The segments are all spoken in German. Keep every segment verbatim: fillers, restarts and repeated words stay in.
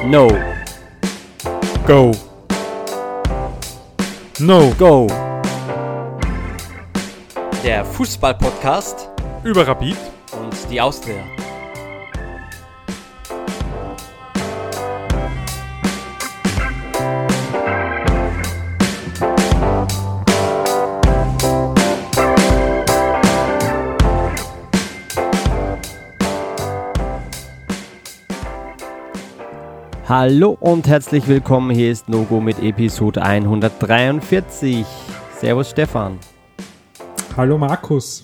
No. Go. No. Go. Der Fußball-Podcast Über Rapid und die Austria. Hallo und herzlich willkommen, hier ist No-Go mit Episode hundertdreiundvierzig. Servus Stefan. Hallo Markus.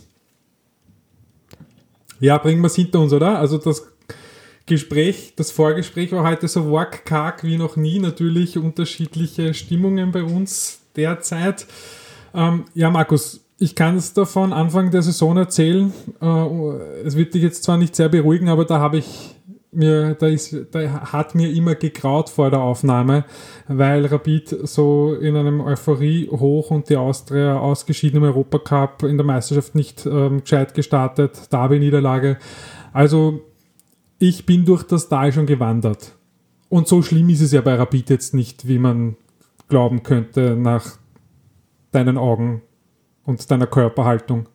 Ja, bringen wir es hinter uns, oder? Also das Gespräch, das Vorgespräch war heute so wortkarg wie noch nie. Natürlich unterschiedliche Stimmungen bei uns derzeit. Ähm, ja, Markus, ich kann es davon Anfang der Saison erzählen. Äh, es wird dich jetzt zwar nicht sehr beruhigen, aber da habe ich Mir, da, ist, da hat mir immer gegraut vor der Aufnahme, weil Rapid so in einem Euphorie hoch und die Austria ausgeschieden im Europacup, in der Meisterschaft nicht ähm, gescheit gestartet, Derby-Niederlage. Also ich bin durch das Tal schon gewandert. Und so schlimm ist es ja bei Rapid jetzt nicht, wie man glauben könnte nach deinen Augen und deiner Körperhaltung.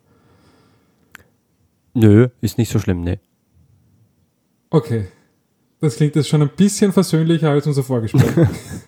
Nö, ist nicht so schlimm, ne. Okay, das klingt jetzt schon ein bisschen versöhnlicher als unser Vorgespräch.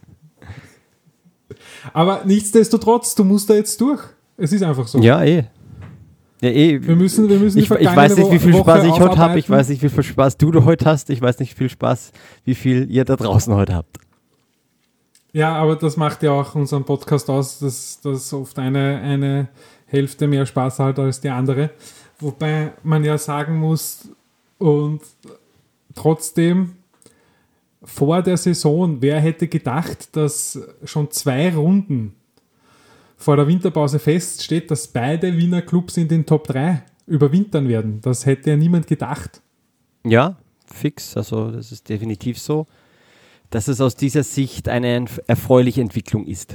Aber nichtsdestotrotz, du musst da jetzt durch. Es ist einfach so. Ja, eh. Ja, eh. Wir müssen, wir müssen die ich, ich weiß nicht, wie viel Woche Spaß ich heute habe. aufarbeiten. Ich weiß nicht, wie viel Spaß du heute hast. Ich weiß nicht, wie viel Spaß, wie viel ihr da draußen heute habt. Ja, aber das macht ja auch unseren Podcast aus, dass, dass oft eine, eine Hälfte mehr Spaß hat als die andere. Wobei man ja sagen muss, und trotzdem, vor der Saison, wer hätte gedacht, dass schon zwei Runden vor der Winterpause feststeht, dass beide Wiener Clubs in den Top drei überwintern werden? Das hätte ja niemand gedacht. Ja, fix. Also das ist definitiv so, dass es aus dieser Sicht eine erfreuliche Entwicklung ist.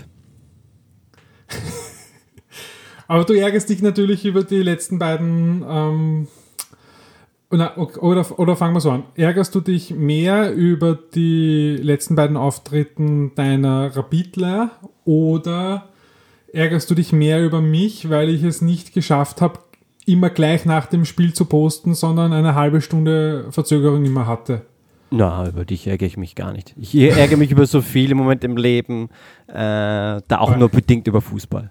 Aber du ärgerst dich natürlich über die letzten beiden ähm, Oder, oder, oder fangen wir so an. Ärgerst du dich mehr über die letzten beiden Auftritten deiner Rapidler oder ärgerst du dich mehr über mich, weil ich es nicht geschafft habe, immer gleich nach dem Spiel zu posten, sondern eine halbe Stunde Verzögerung immer hatte? Na, über dich ärgere ich mich gar nicht. Ich ärgere mich über so viel im Moment im Leben, äh, da auch nur bedingt über Fußball.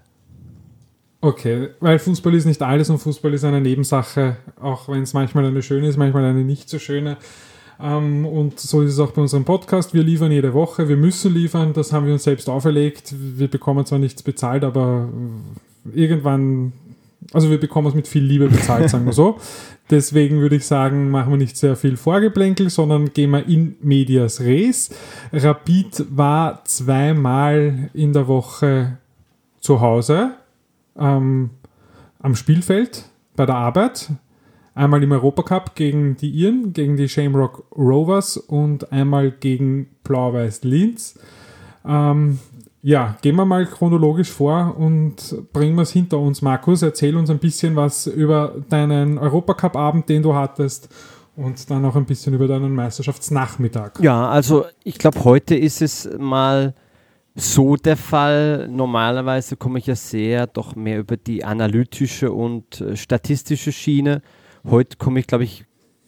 Okay, weil Fußball ist nicht alles und Fußball ist eine Nebensache, auch wenn es manchmal eine schöne ist, manchmal eine nicht so schöne. Ähm, und so ist es auch bei unserem Podcast. Wir liefern jede Woche, wir müssen liefern, das haben wir uns selbst auferlegt. Wir bekommen zwar nichts bezahlt, aber irgendwann, also wir bekommen es mit viel Liebe bezahlt, sagen wir so. Deswegen würde ich sagen, machen wir nicht sehr viel Vorgeplänkel, sondern gehen wir in medias res. Rapid war zweimal in der Woche zu Hause. Ähm, am Spielfeld bei der Arbeit, einmal im Europacup gegen die Iren, gegen die Shamrock Rovers und einmal gegen Blau-Weiß Linz. Ähm, ja, gehen wir mal chronologisch vor und bringen wir es hinter uns. Markus, erzähl uns ein bisschen was über deinen Europacup-Abend, den du hattest, und dann auch ein bisschen über deinen Meisterschaftsnachmittag. Ja, also ich glaube, heute ist es mal so der Fall. Normalerweise komme ich ja sehr doch mehr über die analytische und äh, statistische Schiene. Heute komme ich, glaube ich,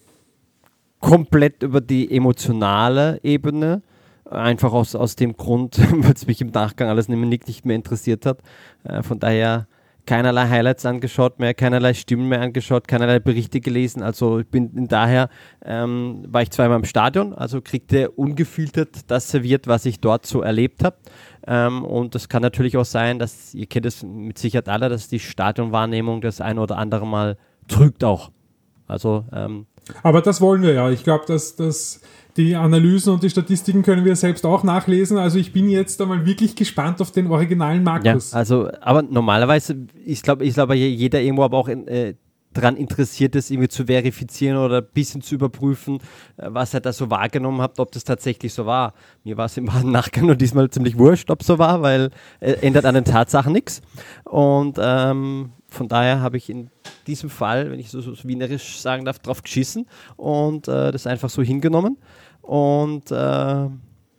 komplett über die emotionale Ebene. Einfach aus, aus dem Grund, weil es mich im Nachgang alles nicht, nicht mehr interessiert hat. Äh, von daher keinerlei Highlights angeschaut mehr, keinerlei Stimmen mehr angeschaut, keinerlei Berichte gelesen. Also ich bin daher, ähm, war ich zweimal im Stadion, also kriegte ungefiltert das serviert, was ich dort so erlebt habe. Ähm, und das kann natürlich auch sein, dass, ihr kennt es mit Sicherheit alle, dass die Stadionwahrnehmung das ein oder andere Mal trügt auch. Also, ähm, aber das wollen wir ja. Ich glaube, dass, dass die Analysen und die Statistiken können wir selbst auch nachlesen. Also ich bin jetzt einmal wirklich gespannt auf den originalen Markus. Ja, also, aber normalerweise, ich glaube, ich glaube, jeder irgendwo aber auch in, äh, daran interessiert ist, irgendwie zu verifizieren oder ein bisschen zu überprüfen, äh, was er da so wahrgenommen hat, ob das tatsächlich so war. Mir war es im Nachgang nur diesmal ziemlich wurscht, ob es so war, weil äh, ändert an den Tatsachen nichts. Und ähm, von daher habe ich in diesem Fall, wenn ich so, so wienerisch sagen darf, drauf geschissen und äh, das einfach so hingenommen. Und äh,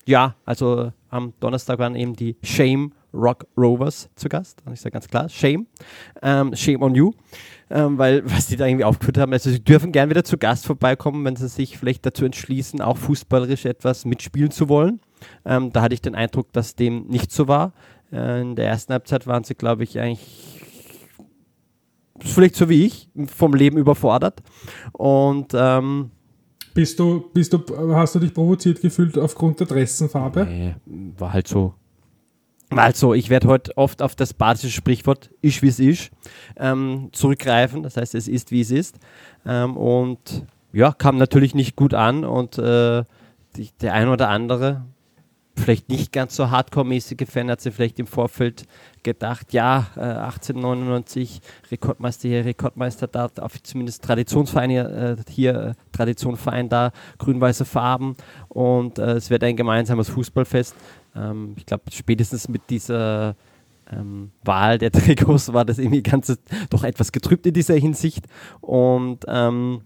ja, also am Donnerstag waren eben die Shame Rock Rovers zu Gast. Und ich sage ganz klar, Shame. Ähm, shame on you. Ähm, weil, was die da irgendwie aufgeführt haben, also sie dürfen gern wieder zu Gast vorbeikommen, wenn sie sich vielleicht dazu entschließen, auch fußballerisch etwas mitspielen zu wollen. Ähm, da hatte ich den Eindruck, dass dem nicht so war. Äh, in der ersten Halbzeit waren sie, glaube ich, eigentlich vielleicht so wie ich, vom Leben überfordert. Und ähm, bist du, bist du, hast du dich provoziert gefühlt aufgrund der Dressenfarbe? Nee, war halt so. War halt so, ich werde heute oft auf das badische Sprichwort isch wie es ist ähm, zurückgreifen. Das heißt, es ist wie es ist. Ähm, und ja, kam natürlich nicht gut an und äh, die, der ein oder andere, vielleicht nicht ganz so hardcore-mäßige Fan, hat sich vielleicht im Vorfeld gedacht, ja, äh, achtzehnhundertneunundneunzig, Rekordmeister hier, Rekordmeister da, auf zumindest Traditionsverein hier, äh, hier äh, Traditionsverein da, grün-weiße Farben und äh, es wird ein gemeinsames Fußballfest. Ähm, ich glaube, spätestens mit dieser ähm, Wahl der Trikots war das irgendwie Ganze doch etwas getrübt in dieser Hinsicht und ähm,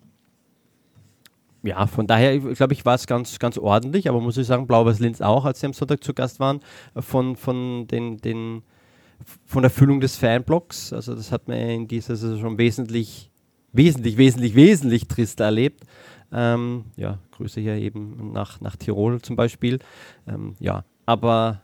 ja, von daher, glaube ich, war es ganz, ganz ordentlich, aber muss ich sagen, Blau-Weiß-Linz auch, als sie am Sonntag zu Gast waren, von, von, den, den, von der Füllung des Fanblocks. Also das hat man in dieser Saison schon wesentlich, wesentlich, wesentlich, wesentlich trister erlebt. Ähm, ja, Grüße hier eben nach, nach Tirol zum Beispiel. Ähm, ja, aber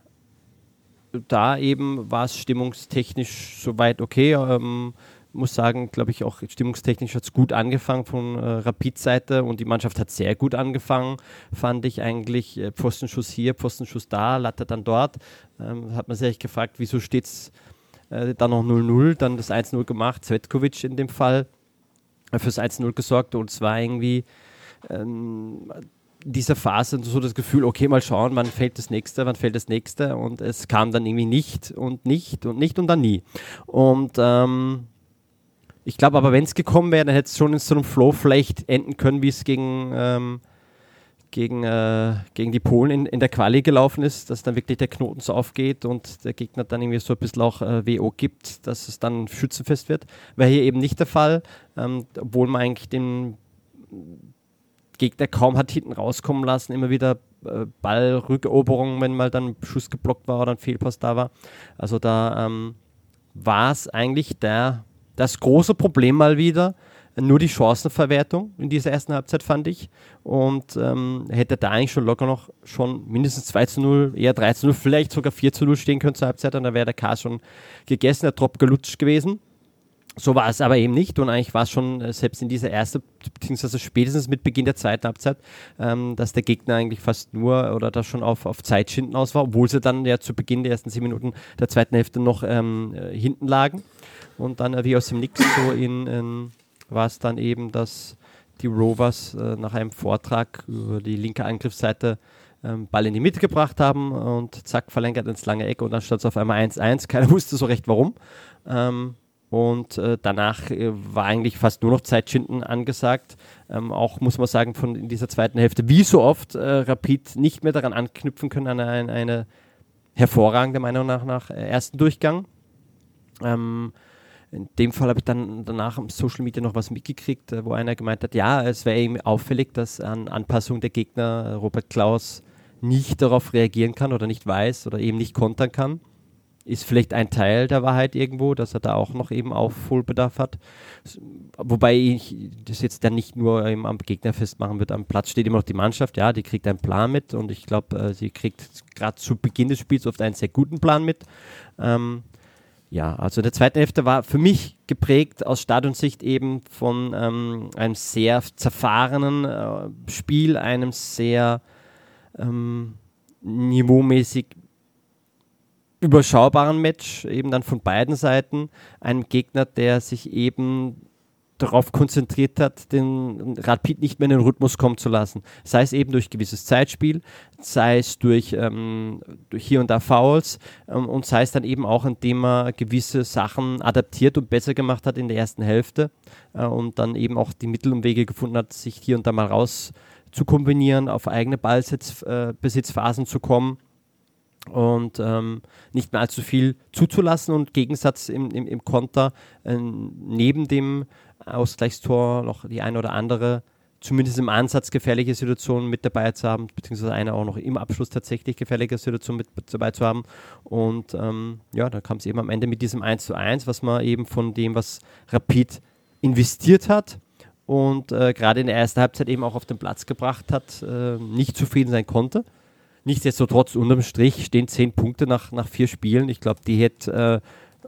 da eben war es stimmungstechnisch soweit okay. Ähm, muss sagen, glaube ich, auch stimmungstechnisch hat es gut angefangen von äh, Rapid-Seite und die Mannschaft hat sehr gut angefangen, fand ich eigentlich. Äh, Pfostenschuss hier, Pfostenschuss da, Latte dann dort. Ähm, hat man sich echt gefragt, wieso steht es äh, dann noch null null, dann das eins null gemacht, Cvetkovic in dem Fall äh, fürs eins null gesorgt und es war irgendwie ähm, in dieser Phase so das Gefühl, okay, mal schauen, wann fällt das nächste, wann fällt das nächste und es kam dann irgendwie nicht und nicht und nicht und dann nie. Und ähm, ich glaube aber, wenn es gekommen wäre, dann hätte es schon in so einem Flow vielleicht enden können, wie es gegen, ähm, gegen, äh, gegen die Polen in, in der Quali gelaufen ist, dass dann wirklich der Knoten so aufgeht und der Gegner dann irgendwie so ein bisschen auch äh, W O gibt, dass es dann schützenfest wird. War hier eben nicht der Fall, ähm, obwohl man eigentlich den Gegner kaum hat hinten rauskommen lassen, immer wieder äh, Ballrückeroberung, wenn mal dann ein Schuss geblockt war oder ein Fehlpass da war. Also da ähm, war es eigentlich der Das große Problem mal wieder, nur die Chancenverwertung in dieser ersten Halbzeit, fand ich. Und ähm, hätte da eigentlich schon locker noch schon mindestens zwei zu null, eher drei zu null, vielleicht sogar vier zu null stehen können zur Halbzeit und da wäre der K schon gegessen, der Tropf gelutscht gewesen. So war es aber eben nicht und eigentlich war es schon äh, selbst in dieser ersten, beziehungsweise spätestens mit Beginn der zweiten Halbzeit, ähm, dass der Gegner eigentlich fast nur oder da schon auf, auf Zeitschinden aus war, obwohl sie dann ja zu Beginn der ersten zehn Minuten der zweiten Hälfte noch ähm, äh, hinten lagen. Und dann äh, wie aus dem Nix so in, in war es dann eben, dass die Rovers äh, nach einem Vortrag über die linke Angriffsseite ähm, Ball in die Mitte gebracht haben und zack, verlängert ins lange Eck und dann stand es auf einmal eins eins. Keiner wusste so recht warum. Ähm, und äh, danach äh, war eigentlich fast nur noch Zeitschinden angesagt. Ähm, auch muss man sagen, von in dieser zweiten Hälfte, wie so oft, äh, Rapid nicht mehr daran anknüpfen können, an eine, eine hervorragende Meinung nach, nach äh, ersten Durchgang. Ähm, In dem Fall habe ich dann danach am Social Media noch was mitgekriegt, wo einer gemeint hat, ja, es wäre eben auffällig, dass an Anpassung der Gegner Robert Klaus nicht darauf reagieren kann oder nicht weiß oder eben nicht kontern kann. Ist vielleicht ein Teil der Wahrheit irgendwo, dass er da auch noch eben Aufholbedarf hat. Wobei ich das jetzt dann nicht nur eben am Gegner festmachen würde. Am Platz steht immer noch die Mannschaft, ja, die kriegt einen Plan mit und ich glaube, sie kriegt gerade zu Beginn des Spiels oft einen sehr guten Plan mit. Ähm, Ja, also der zweite Hälfte war für mich geprägt aus Stadionsicht eben von ähm, einem sehr zerfahrenen äh, Spiel, einem sehr ähm, niveaumäßig überschaubaren Match, eben dann von beiden Seiten, einem Gegner, der sich eben darauf konzentriert hat, den Rapid nicht mehr in den Rhythmus kommen zu lassen. Sei es eben durch gewisses Zeitspiel, sei es durch, ähm, durch hier und da Fouls ähm, und sei es dann eben auch, indem er gewisse Sachen adaptiert und besser gemacht hat in der ersten Hälfte äh, und dann eben auch die Mittel und Wege gefunden hat, sich hier und da mal raus zu kombinieren, auf eigene Ballbesitzphasen äh, zu kommen und ähm, nicht mehr allzu viel zuzulassen und Gegensatz im, im, im Konter äh, neben dem Ausgleichstor noch die eine oder andere zumindest im Ansatz gefährliche Situationen mit dabei zu haben, beziehungsweise eine auch noch im Abschluss tatsächlich gefährliche Situation mit dabei zu haben. Und ähm, ja, dann kam es eben am Ende mit diesem eins zu eins, was man eben von dem, was Rapid investiert hat und äh, gerade in der ersten Halbzeit eben auch auf den Platz gebracht hat, äh, nicht zufrieden sein konnte. Nichtsdestotrotz, unterm Strich stehen zehn Punkte nach, nach vier Spielen. Ich glaube, die hätte äh,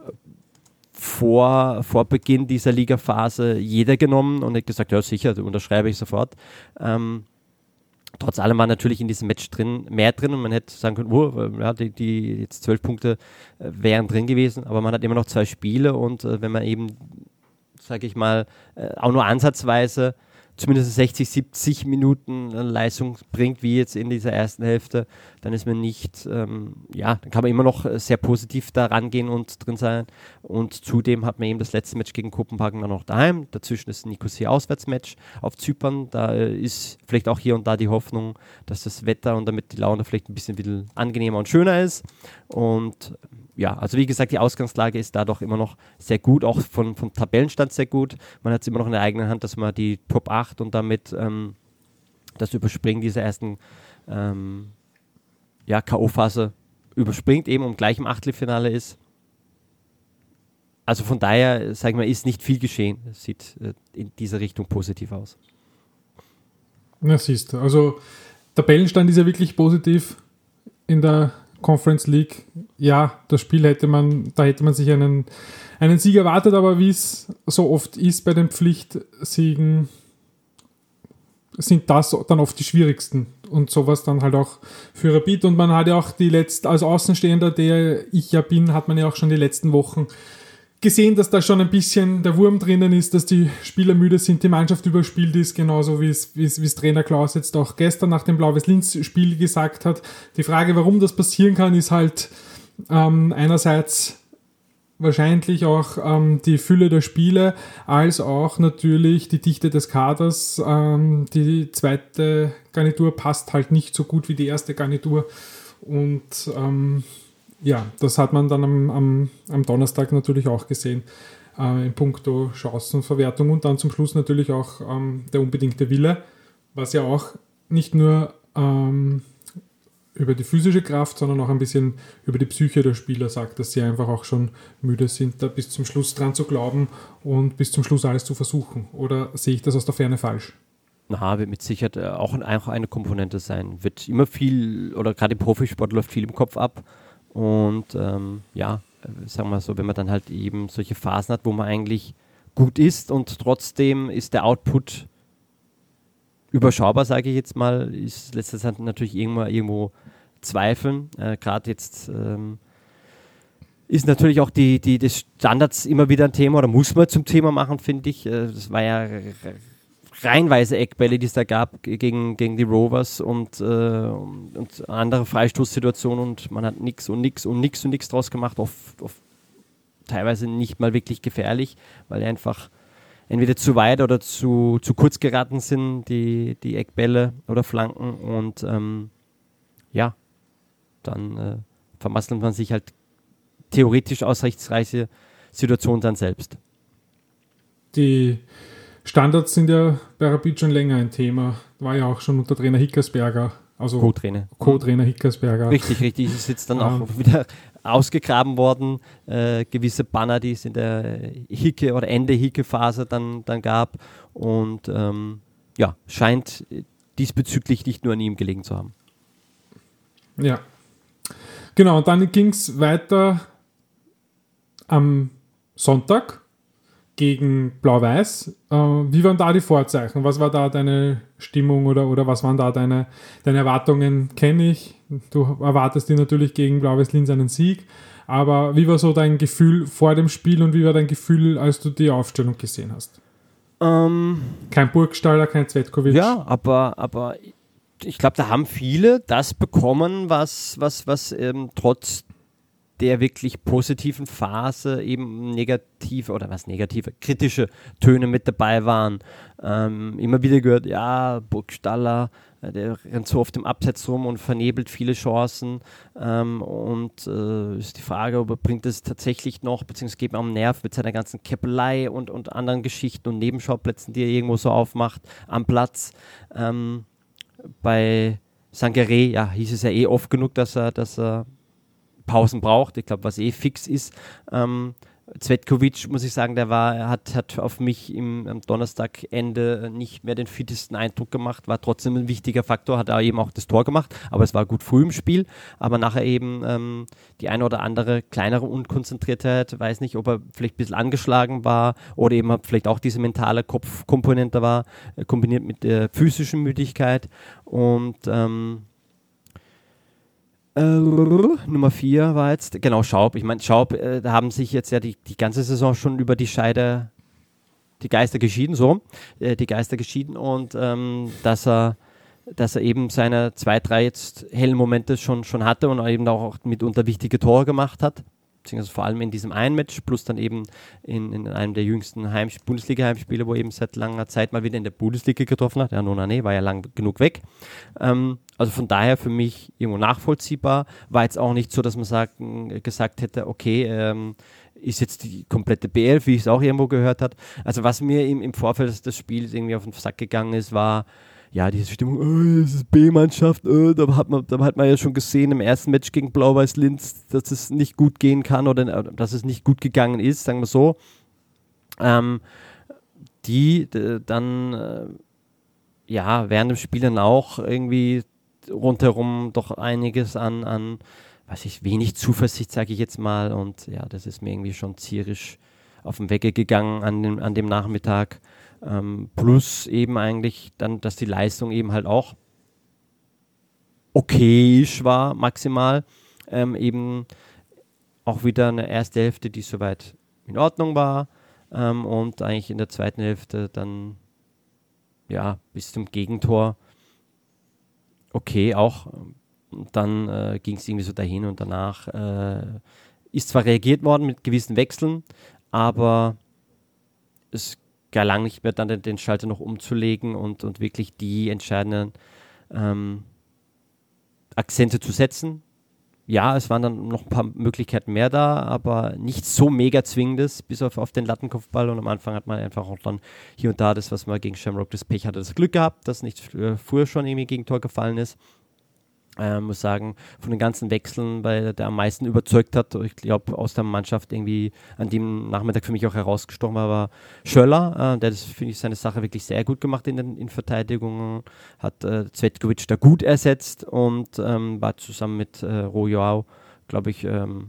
vor, vor Beginn dieser Ligaphase jeder genommen und hat gesagt, ja sicher, unterschreibe ich sofort. Ähm, trotz allem war natürlich in diesem Match drin, mehr drin und man hätte sagen können, oh, ja, die, die jetzt zwölf Punkte äh, wären drin gewesen, aber man hat immer noch zwei Spiele und äh, wenn man eben, sage ich mal, äh, auch nur ansatzweise zumindest sechzig, siebzig Minuten Leistung bringt, wie jetzt in dieser ersten Hälfte, dann ist man nicht, ähm, ja, dann kann man immer noch sehr positiv da rangehen und drin sein. Und zudem hat man eben das letzte Match gegen Kopenhagen dann noch daheim. Dazwischen ist ein Nicosia-Auswärtsmatch auf Zypern. Da äh, ist vielleicht auch hier und da die Hoffnung, dass das Wetter und damit die Laune vielleicht ein bisschen wieder angenehmer und schöner ist. Und ja, also wie gesagt, die Ausgangslage ist da doch immer noch sehr gut, auch von, vom Tabellenstand sehr gut. Man hat es immer noch in der eigenen Hand, dass man die Top acht und damit ähm, das Überspringen dieser ersten ähm, ja, K O-Phase überspringt, eben und gleich im Achtelfinale ist. Also von daher, sage ich mal, ist nicht viel geschehen. Es sieht äh, in dieser Richtung positiv aus. Na siehst du, also Tabellenstand ist ja wirklich positiv in der Conference League. Ja, das Spiel hätte man, da hätte man sich einen, einen Sieg erwartet, aber wie es so oft ist bei den Pflichtsiegen, sind das dann oft die schwierigsten und sowas dann halt auch für Rapid. Und man hat ja auch die letzten, als Außenstehender, der ich ja bin, hat man ja auch schon die letzten Wochen gesehen, dass da schon ein bisschen der Wurm drinnen ist, dass die Spieler müde sind, die Mannschaft überspielt ist, genauso wie es, wie es, wie es Trainer Klaus jetzt auch gestern nach dem Blau-Weiß-Linz-Spiel gesagt hat. Die Frage, warum das passieren kann, ist halt ähm, einerseits wahrscheinlich auch ähm, die Fülle der Spiele, als auch natürlich die Dichte des Kaders. Ähm, die zweite Garnitur passt halt nicht so gut wie die erste Garnitur und ähm, ja, das hat man dann am, am, am Donnerstag natürlich auch gesehen, äh, in puncto Chancenverwertung und dann zum Schluss natürlich auch ähm, der unbedingte Wille, was ja auch nicht nur ähm, über die physische Kraft, sondern auch ein bisschen über die Psyche der Spieler sagt, dass sie einfach auch schon müde sind, da bis zum Schluss dran zu glauben und bis zum Schluss alles zu versuchen. Oder sehe ich das aus der Ferne falsch? Na, wird mit Sicherheit auch eine Komponente sein. Wird immer viel, oder gerade im Profisport läuft viel im Kopf ab. Und ähm, ja, sagen wir so, wenn man dann halt eben solche Phasen hat, wo man eigentlich gut ist und trotzdem ist der Output überschaubar, sage ich jetzt mal, ist letzter Zeit natürlich irgendwo, irgendwo zweifeln. Äh, Gerade jetzt ähm, ist natürlich auch die, die des Standards immer wieder ein Thema oder muss man zum Thema machen, finde ich. Äh, das war ja reihenweise Eckbälle, die es da gab gegen, gegen die Rovers und, äh, und, und andere Freistoßsituationen und man hat nichts und nichts und nichts und nichts draus gemacht, oft, oft teilweise nicht mal wirklich gefährlich, weil einfach entweder zu weit oder zu, zu kurz geraten sind, die, die Eckbälle oder Flanken und ähm, ja, dann äh, vermasselt man sich halt theoretisch aussichtsreiche Situationen dann selbst. Die Standards sind ja bei Rapid schon länger ein Thema. War ja auch schon unter Trainer Hickersberger. Also Co-Trainer. Co-Trainer Hickersberger. Richtig, richtig. Ist jetzt dann auch ähm. wieder ausgegraben worden. Äh, gewisse Banner, die es in der Hicke- oder Ende-Hicke-Phase dann, dann gab. Und ähm, ja, scheint diesbezüglich nicht nur an ihm gelegen zu haben. Ja. Genau, und dann ging es weiter am Sonntag gegen Blau-Weiß. Äh, wie waren da die Vorzeichen? Was war da deine Stimmung oder, oder was waren da deine, deine Erwartungen? Kenne ich. Du erwartest dir natürlich gegen Blau-Weiß-Linz einen Sieg. Aber wie war so dein Gefühl vor dem Spiel und wie war dein Gefühl, als du die Aufstellung gesehen hast? Ähm, kein Burgstaller, kein Cvetkovic. Ja, aber, aber ich glaube, da haben viele das bekommen, was, was, was ähm, trotz der wirklich positiven Phase eben negative oder was negative, kritische Töne mit dabei waren. Ähm, immer wieder gehört, ja, Burgstaller, der rennt so oft im Abseits rum und vernebelt viele Chancen. Ähm, und äh, ist die Frage, ob er bringt es tatsächlich noch, beziehungsweise geht mir am Nerv mit seiner ganzen Keppelei und, und anderen Geschichten und Nebenschauplätzen, die er irgendwo so aufmacht am Platz. Ähm, bei Sangaré, ja, hieß es ja eh oft genug, dass er, dass er Pausen braucht. Ich glaube, was eh fix ist. Ähm, Cvetkovic, muss ich sagen, der war, hat, hat auf mich im, am Donnerstagende nicht mehr den fittesten Eindruck gemacht, war trotzdem ein wichtiger Faktor, hat er eben auch das Tor gemacht, aber es war gut früh im Spiel, aber nachher eben ähm, die eine oder andere kleinere Unkonzentriertheit, weiß nicht, ob er vielleicht ein bisschen angeschlagen war oder eben vielleicht auch diese mentale Kopfkomponente war, äh, kombiniert mit der physischen Müdigkeit und ähm, Äh, Nummer vier war jetzt, genau, Schaub. Ich meine, Schaub, äh, da haben sich jetzt ja die, die ganze Saison schon über die Scheide, die Geister geschieden, so, äh, die Geister geschieden und ähm, dass er dass er eben seine zwei, drei jetzt hellen Momente schon, schon hatte und eben auch mitunter wichtige Tore gemacht hat, beziehungsweise vor allem in diesem einen Match, plus dann eben in, in einem der jüngsten Heimsp- Bundesliga-Heimspiele, wo er eben seit langer Zeit mal wieder in der Bundesliga getroffen hat. Ja, nun, nee, war ja lang genug weg. Ähm, also von daher für mich irgendwo nachvollziehbar. War jetzt auch nicht so, dass man sagt, gesagt hätte, okay, ähm, ist jetzt die komplette B elf, wie ich es auch irgendwo gehört habe. Also was mir im, im Vorfeld des Spiels irgendwie auf den Sack gegangen ist, war ja, diese Stimmung, oh, das ist B-Mannschaft, oh, da, hat man, da hat man ja schon gesehen im ersten Match gegen Blau-Weiß-Linz, dass es nicht gut gehen kann oder dass es nicht gut gegangen ist, sagen wir so. Ähm, die d- dann äh, ja, während dem Spiel dann auch irgendwie rundherum doch einiges an, an weiß ich, wenig Zuversicht, sage ich jetzt mal. Und ja, das ist mir irgendwie schon zierisch auf den Wecker gegangen an dem, an dem Nachmittag. Ähm, plus eben eigentlich dann, dass die Leistung eben halt auch okayisch war, maximal. Ähm, eben auch wieder eine erste Hälfte, die soweit in Ordnung war. Ähm, und eigentlich in der zweiten Hälfte dann ja bis zum Gegentor okay auch. Und dann äh, ging es irgendwie so dahin und danach äh, ist zwar reagiert worden mit gewissen Wechseln, aber es gelang nicht mehr, dann den, den Schalter noch umzulegen und, und wirklich die entscheidenden ähm, Akzente zu setzen. Ja, es waren dann noch ein paar Möglichkeiten mehr da, aber nichts so mega Zwingendes, bis auf, auf den Lattenkopfball. Und am Anfang hat man einfach auch dann hier und da das, was man gegen Shamrock das Pech hatte, das Glück gehabt, dass nicht äh, früher schon irgendwie gegen Tor gefallen ist. Ich äh, muss sagen, von den ganzen Wechseln, weil der am meisten überzeugt hat, ich glaube, aus der Mannschaft irgendwie an dem Nachmittag für mich auch herausgestochen war, war Schöller. Äh, der das, finde ich, seine Sache wirklich sehr gut gemacht in den in Verteidigungen, hat äh, Cvetkovic da gut ersetzt und ähm, war zusammen mit äh, Rojoao, glaube ich, ähm,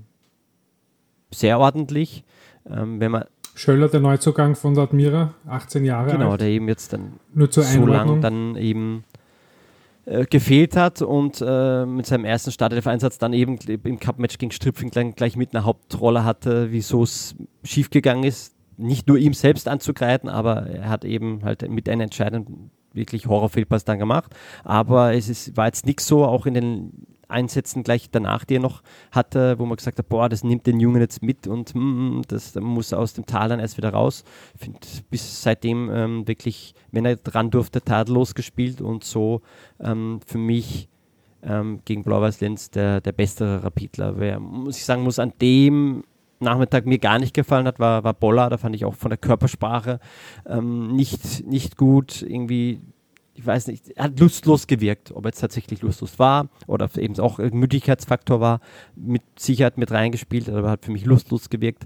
sehr ordentlich. Ähm, wenn man Schöller, der Neuzugang von der Admira, achtzehn Jahre genau, alt. der eben jetzt dann Nur zur so lang Einordnung. dann eben Äh, gefehlt hat und äh, mit seinem ersten Startelf-Einsatz dann eben im Cup-Match gegen Stripfing gleich, gleich mit einer Hauptrolle hatte, wieso es schiefgegangen ist. Nicht nur ihm selbst anzugreifen, aber er hat eben halt mit einem entscheidenden, wirklich Horrorfehlpass dann gemacht. Aber es ist, war jetzt nichts so, auch in den Einsätzen gleich danach, die er noch hatte, wo man gesagt hat, boah, das nimmt den Jungen jetzt mit und mm, das muss aus dem Tal dann erst wieder raus. Ich finde, bis seitdem ähm, wirklich, wenn er dran durfte, tadellos gespielt und so ähm, für mich ähm, gegen Blau-Weiß-Linz der, der bessere Rapidler. Wer, muss ich sagen, muss an dem Nachmittag mir gar nicht gefallen hat, war, war Boller. Da fand ich auch von der Körpersprache ähm, nicht, nicht gut, irgendwie. Ich weiß nicht, er hat lustlos gewirkt, ob er jetzt tatsächlich lustlos war oder ob es eben auch ein Müdigkeitsfaktor war, mit Sicherheit mit reingespielt, aber hat für mich lustlos gewirkt.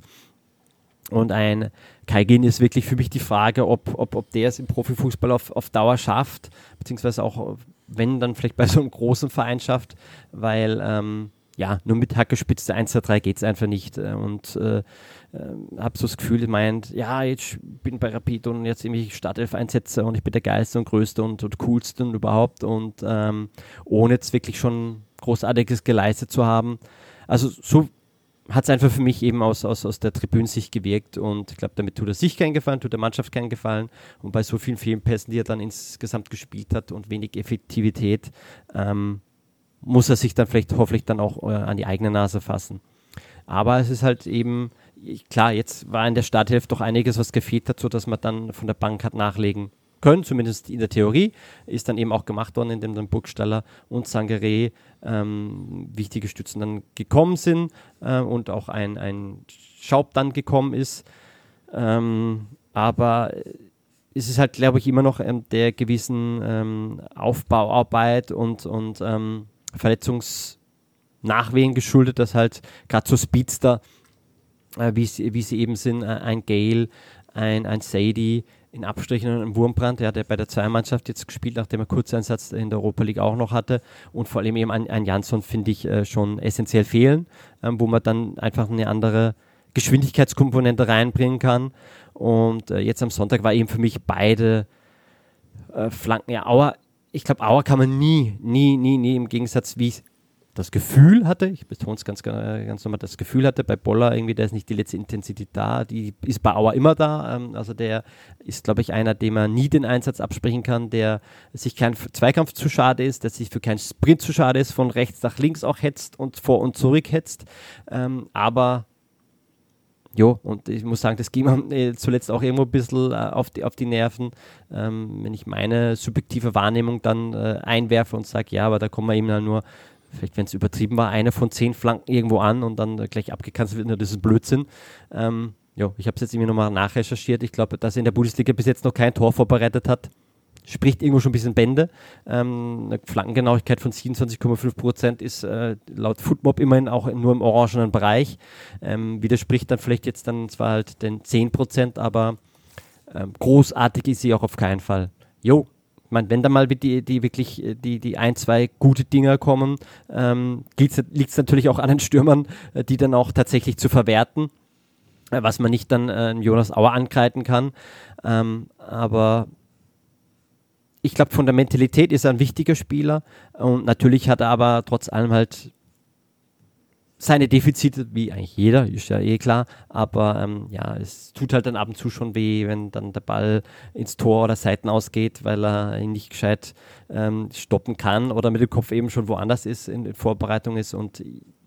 Und ein Kai Gin ist wirklich für mich die Frage, ob, ob, ob der es im Profifußball auf, auf Dauer schafft, beziehungsweise auch, wenn dann vielleicht bei so einem großen Verein schafft, weil ähm, ja, nur mit Hackespitzte eins zwei drei geht es einfach nicht. Und äh, äh, habe so das Gefühl, ich meint, ja, jetzt bin bei Rapid und jetzt irgendwie Startelf einsetze und ich bin der Geilste und Größte und, und Coolste und überhaupt und ähm, ohne jetzt wirklich schon Großartiges geleistet zu haben. Also so hat es einfach für mich eben aus, aus, aus der Tribünensicht gewirkt und ich glaube, damit tut er sich keinen Gefallen, tut der Mannschaft keinen Gefallen und bei so vielen Fehlpässen, die er dann insgesamt gespielt hat und wenig Effektivität, ähm, muss er sich dann vielleicht hoffentlich dann auch äh, an die eigene Nase fassen. Aber es ist halt eben, klar, jetzt war in der Starthilfe doch einiges, was gefehlt hat, sodass man dann von der Bank hat nachlegen können, zumindest in der Theorie. Ist dann eben auch gemacht worden, indem dann Burgstaller und Sangaré ähm, wichtige Stützen dann gekommen sind äh, und auch ein, ein Schaub dann gekommen ist. Ähm, aber es ist halt, glaube ich, immer noch ähm, der gewissen ähm, Aufbauarbeit und, und ähm, Verletzungsnachwehen geschuldet, dass halt gerade so Speedster, äh, wie, sie, wie sie eben sind, äh, ein Gale, ein, ein Sadie, in Abstrichen ein Wurmbrand, der hat ja bei der Zweiermannschaft jetzt gespielt, nachdem er Kurzeinsatz in der Europa League auch noch hatte, und vor allem eben ein, ein Jansson finde ich äh, schon essentiell fehlen, ähm, wo man dann einfach eine andere Geschwindigkeitskomponente reinbringen kann. Und äh, jetzt am Sonntag war eben für mich beide äh, Flanken, ja, Auer, ich glaube Auer kann man nie, nie, nie, nie im Gegensatz, wie ich das Gefühl hatte, ich betone es ganz, ganz normal, das Gefühl hatte bei Boller irgendwie, da ist nicht die letzte Intensität da, die ist bei Auer immer da, ähm, also der ist, glaube ich, einer, dem man nie den Einsatz absprechen kann, der sich kein Zweikampf zu schade ist, der sich für keinen Sprint zu schade ist, von rechts nach links auch hetzt und vor und zurück hetzt, ähm, aber jo, und ich muss sagen, das ging mir äh, zuletzt auch irgendwo ein bisschen äh, auf, die, auf die Nerven, ähm, wenn ich meine subjektive Wahrnehmung dann äh, einwerfe und sage, ja, aber da kommen wir eben dann nur, vielleicht wenn es übertrieben war, eine von zehn Flanken irgendwo an und dann äh, gleich abgekanzelt wird, das ist Blödsinn. Ähm, jo, ich habe es jetzt irgendwie nochmal nachrecherchiert, ich glaube, dass er in der Bundesliga bis jetzt noch kein Tor vorbereitet hat, spricht irgendwo schon ein bisschen Bände. Ähm, eine Flankengenauigkeit von siebenundzwanzig Komma fünf Prozent ist äh, laut Footmob immerhin auch nur im orangenen Bereich. Ähm, widerspricht dann vielleicht jetzt dann zwar halt den zehn Prozent, aber ähm, großartig ist sie auch auf keinen Fall. Jo, ich meine, wenn da mal die, die wirklich die, die ein, zwei gute Dinger kommen, ähm, liegt es natürlich auch an den Stürmern, äh, die dann auch tatsächlich zu verwerten, äh, was man nicht dann äh, Jonas Auer ankreiden kann. Ähm, aber ich glaube, von der Mentalität ist er ein wichtiger Spieler und natürlich hat er aber trotz allem halt seine Defizite, wie eigentlich jeder, ist ja eh klar, aber ähm, ja, es tut halt dann ab und zu schon weh, wenn dann der Ball ins Tor oder Seiten ausgeht, weil er ihn nicht gescheit ähm, stoppen kann oder mit dem Kopf eben schon woanders ist, in, in Vorbereitung ist, und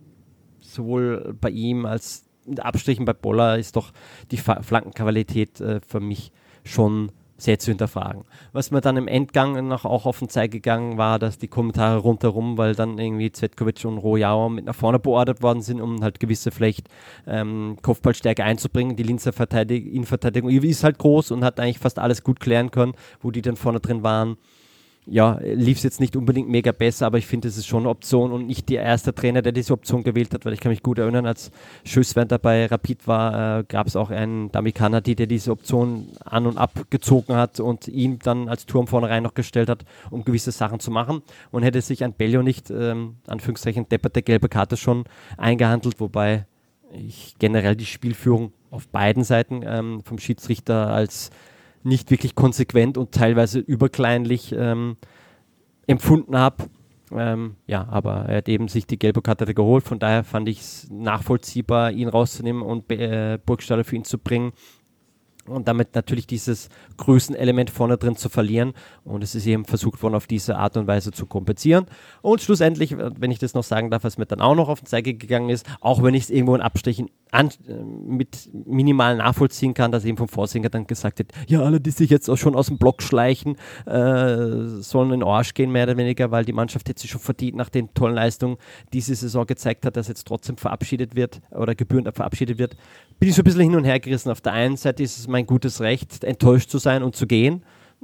sowohl bei ihm als in Abstrichen bei Boller ist doch die Flankenqualität äh, für mich schon sehr zu hinterfragen. Was mir dann im Endgang noch auch auf den Zeig gegangen war, dass die Kommentare rundherum, weil dann irgendwie Cvetkovic und Rojauer mit nach vorne beordert worden sind, um halt gewisse vielleicht ähm, Kopfballstärke einzubringen. Die Linzer Verteidig- Innenverteidigung ist halt groß und hat eigentlich fast alles gut klären können, wo die dann vorne drin waren. Ja, lief es jetzt nicht unbedingt mega besser, aber ich finde, es ist schon eine Option und nicht der erste Trainer, der diese Option gewählt hat, weil ich kann mich gut erinnern, als Schößwender bei Rapid war, äh, gab es auch einen Damikanadi, der diese Option an- und abgezogen hat und ihn dann als Turm vornherein noch gestellt hat, um gewisse Sachen zu machen, und hätte sich ein Bello nicht, ähm, Anführungszeichen, depperte gelbe Karte schon eingehandelt, wobei ich generell die Spielführung auf beiden Seiten ähm, vom Schiedsrichter als nicht wirklich konsequent und teilweise überkleinlich ähm, empfunden habe. Ähm, ja, aber er hat eben sich die gelbe Karte geholt, von daher fand ich es nachvollziehbar, ihn rauszunehmen und äh, Burgstaller für ihn zu bringen und damit natürlich dieses Größenelement vorne drin zu verlieren, und es ist eben versucht worden, auf diese Art und Weise zu kompensieren, und schlussendlich, wenn ich das noch sagen darf, was mir dann auch noch auf den Zeiger gegangen ist, auch wenn ich es irgendwo in Abstrichen an, äh, mit minimal nachvollziehen kann, dass eben vom Vorsinger dann gesagt wird, ja, alle, die sich jetzt auch schon aus dem Block schleichen, äh, sollen in den Arsch gehen, mehr oder weniger, weil die Mannschaft jetzt sich schon verdient nach den tollen Leistungen diese Saison gezeigt hat, dass jetzt trotzdem verabschiedet wird oder gebührend verabschiedet wird. Bin ich so ein bisschen hin und her gerissen. Auf der einen Seite ist es mein gutes Recht, enttäuscht zu sein und zu gehen.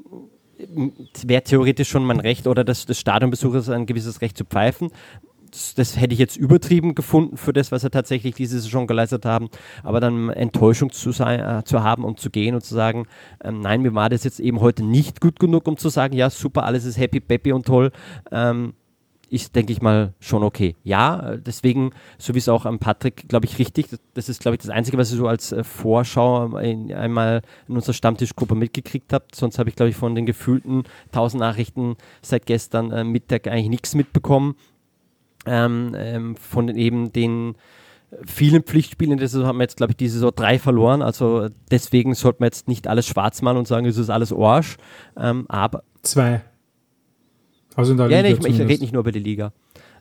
Wäre theoretisch schon mein Recht, oder des, des Stadionbesuchers ein gewisses Recht zu pfeifen. Das, das hätte ich jetzt übertrieben gefunden für das, was er tatsächlich diese Saison geleistet haben. Aber dann Enttäuschung zu, sein, äh, zu haben und zu gehen und zu sagen, ähm, nein, mir war das jetzt eben heute nicht gut genug, um zu sagen, ja, super, alles ist happy, peppy und toll. Ähm, ist, denke ich mal, schon okay. Ja, deswegen, so wie es auch am Patrick, glaube ich, richtig, das ist, glaube ich, das Einzige, was ich so als äh, Vorschau in, einmal in unserer Stammtischgruppe mitgekriegt habe. Sonst habe ich, glaube ich, von den gefühlten tausend Nachrichten seit gestern äh, Mittag eigentlich nichts mitbekommen. Ähm, ähm, von den, eben den vielen Pflichtspielen in der Saison haben wir jetzt, glaube ich, diese Saison drei verloren. Also deswegen sollte man jetzt nicht alles schwarz malen und sagen, es ist alles Arsch. Ähm, aber Zwei. Also in der ja, Liga nee, ich, ich rede nicht nur über die Liga.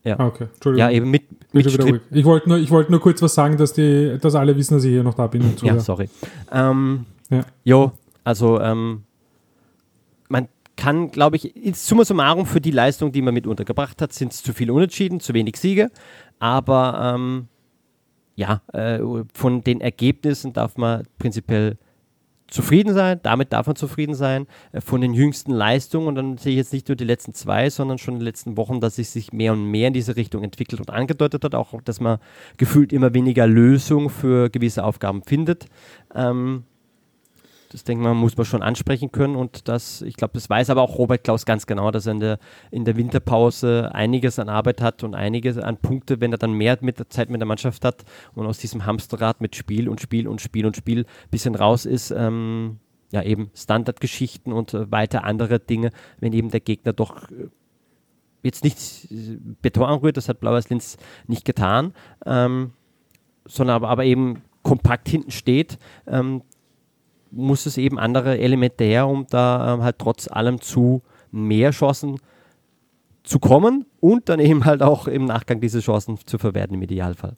Ja, ah, okay. Entschuldigung. Ja, eben mit, mit Strip- Ich wollte nur, ich wollt nur kurz was sagen, dass, die, dass alle wissen, dass ich hier noch da bin. Und ja, sorry. Ähm, ja. Jo, also ähm, man kann, glaube ich, summa summarum für die Leistung, die man mit untergebracht hat, sind es zu viele Unentschieden, zu wenig Siege. Aber ähm, ja, äh, von den Ergebnissen darf man prinzipiell zufrieden sein, damit darf man zufrieden sein, äh, von den jüngsten Leistungen, und dann sehe ich jetzt nicht nur die letzten zwei, sondern schon in den letzten Wochen, dass es sich mehr und mehr in diese Richtung entwickelt und angedeutet hat, auch dass man gefühlt immer weniger Lösung für gewisse Aufgaben findet. Ähm, Das, denke ich mal, muss man schon ansprechen können, und das, ich glaube, das weiß aber auch Robert Klaus ganz genau, dass er in der, in der Winterpause einiges an Arbeit hat und einiges an Punkte, wenn er dann mehr mit der Zeit mit der Mannschaft hat und aus diesem Hamsterrad mit Spiel und Spiel und Spiel und Spiel ein bisschen raus ist, ähm, ja eben Standardgeschichten und äh, weiter andere Dinge, wenn eben der Gegner doch äh, jetzt nicht äh, Beton anrührt, das hat Blau-Weiß Linz nicht getan, ähm, sondern aber, aber eben kompakt hinten steht, ähm, muss es eben andere Elemente her, um da ähm, halt trotz allem zu mehr Chancen zu kommen und dann eben halt auch im Nachgang diese Chancen zu verwerten im Idealfall.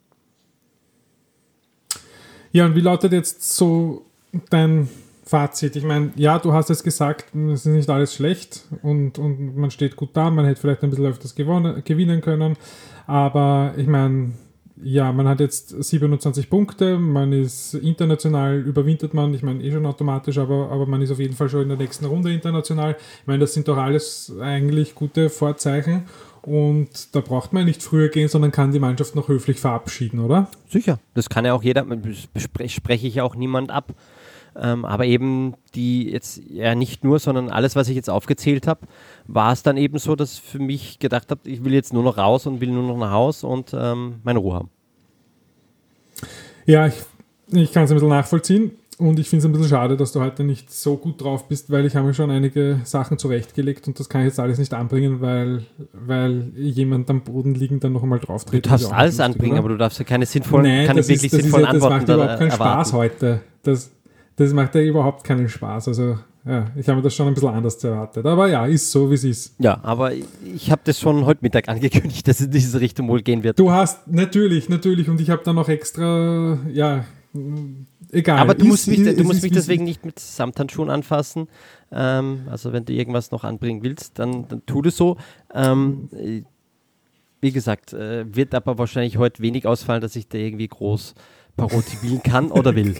Ja, und wie lautet jetzt so dein Fazit? Ich meine, ja, du hast jetzt gesagt, es ist nicht alles schlecht und, und man steht gut da, man hätte vielleicht ein bisschen öfters gewonnen, gewinnen können, aber ich meine, ja, man hat jetzt siebenundzwanzig Punkte, man ist international, überwintert man, ich meine eh schon automatisch, aber, aber man ist auf jeden Fall schon in der nächsten Runde international. Ich meine, das sind doch alles eigentlich gute Vorzeichen, und da braucht man nicht früher gehen, sondern kann die Mannschaft noch höflich verabschieden, oder? Sicher, das kann ja auch jeder, das spreche ich ja auch niemand ab. Ähm, aber eben die jetzt ja nicht nur, sondern alles, was ich jetzt aufgezählt habe, war es dann eben so, dass ich für mich gedacht habe, ich will jetzt nur noch raus und will nur noch nach Haus und ähm, meine Ruhe haben. Ja, ich, ich kann es ein bisschen nachvollziehen, und ich finde es ein bisschen schade, dass du heute nicht so gut drauf bist, weil ich habe mir schon einige Sachen zurechtgelegt und das kann ich jetzt alles nicht anbringen, weil, weil jemand am Boden liegend dann noch einmal drauf tritt. Du darfst alles lustig, anbringen, oder? Aber du darfst ja keine sinnvollen, Nein, keine das wirklich ist, das sinnvollen ist, das Antworten macht überhaupt keinen erwarten. Spaß heute. Das, das macht ja überhaupt keinen Spaß. Also ja, ich habe mir das schon ein bisschen anders erwartet. Aber ja, ist so, wie es ist. Ja, aber ich habe das schon heute Mittag angekündigt, dass es in diese Richtung wohl gehen wird. Du hast, natürlich, natürlich, und ich habe dann noch extra, ja, egal. Aber du ist, musst mich, ist, du musst ist, mich ist, deswegen nicht mit Samthandschuhen anfassen. Ähm, also wenn du irgendwas noch anbringen willst, dann, dann tu das so. Ähm, wie gesagt, äh, wird aber wahrscheinlich heute wenig ausfallen, dass ich da irgendwie groß parodieren kann oder will.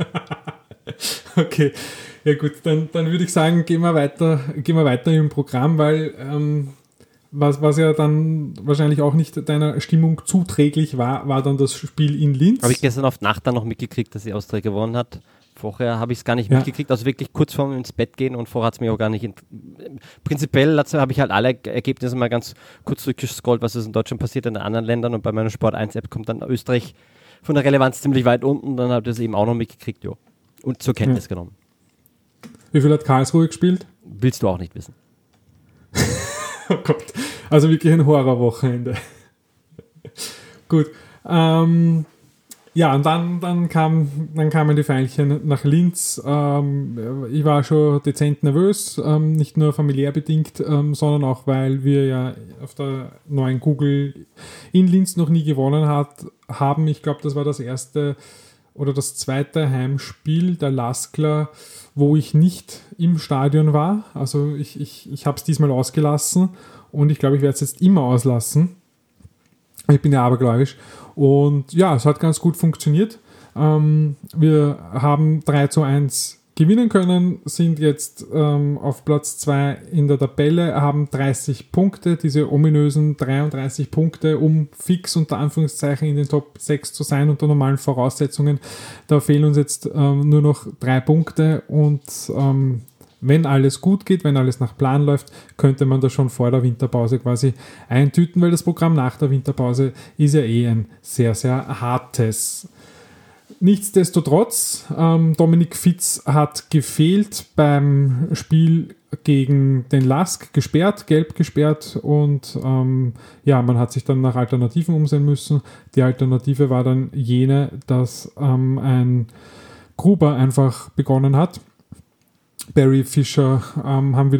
Okay, ja gut, dann, dann würde ich sagen, gehen wir weiter, gehen wir weiter im Programm, weil ähm, was, was ja dann wahrscheinlich auch nicht deiner Stimmung zuträglich war, war dann das Spiel in Linz. Habe ich gestern auf Nacht dann noch mitgekriegt, dass die Austria gewonnen hat. Vorher habe ich es gar nicht ja. mitgekriegt, also wirklich kurz vorm ins Bett gehen, und vorher hat es mich auch gar nicht... Int- Prinzipiell habe ich halt alle Ergebnisse mal ganz kurz zurückgescrollt, was ist in Deutschland passiert, in den anderen Ländern, und bei meiner Sport eins App kommt dann Österreich von der Relevanz ziemlich weit unten, dann habe ich das eben auch noch mitgekriegt, jo. Und zur Kenntnis ja. genommen. Wie viel hat Karlsruhe gespielt? Willst du auch nicht wissen. Oh Gott, also wirklich ein Horrorwochenende. Gut, ähm, ja, und dann, dann, kam, dann kamen die Veilchen nach Linz. Ähm, ich war schon dezent nervös, ähm, nicht nur familiär bedingt, ähm, sondern auch, weil wir ja auf der neuen Google in Linz noch nie gewonnen hat, haben. Ich glaube, das war das erste oder das zweite Heimspiel der Laskler, wo ich nicht im Stadion war. Also ich, ich, ich habe es diesmal ausgelassen, und ich glaube, ich werde es jetzt immer auslassen. Ich bin ja abergläubisch. Und ja, es hat ganz gut funktioniert. Ähm, wir haben drei zu eins gewinnen können, sind jetzt ähm, auf Platz zwei in der Tabelle, haben dreißig Punkte, diese ominösen dreiunddreißig Punkte, um fix unter Anführungszeichen in den Top sechs zu sein unter normalen Voraussetzungen. Da fehlen uns jetzt ähm, nur noch drei Punkte, und ähm, wenn alles gut geht, wenn alles nach Plan läuft, könnte man das schon vor der Winterpause quasi eintüten, weil das Programm nach der Winterpause ist ja eh ein sehr, sehr hartes. Nichtsdestotrotz, ähm, Dominik Fitz hat gefehlt beim Spiel gegen den Lask, gesperrt, gelb gesperrt, und ähm, ja, man hat sich dann nach Alternativen umsehen müssen. Die Alternative war dann jene, dass ähm, ein Gruber einfach begonnen hat. Barry Fischer ähm, haben wieder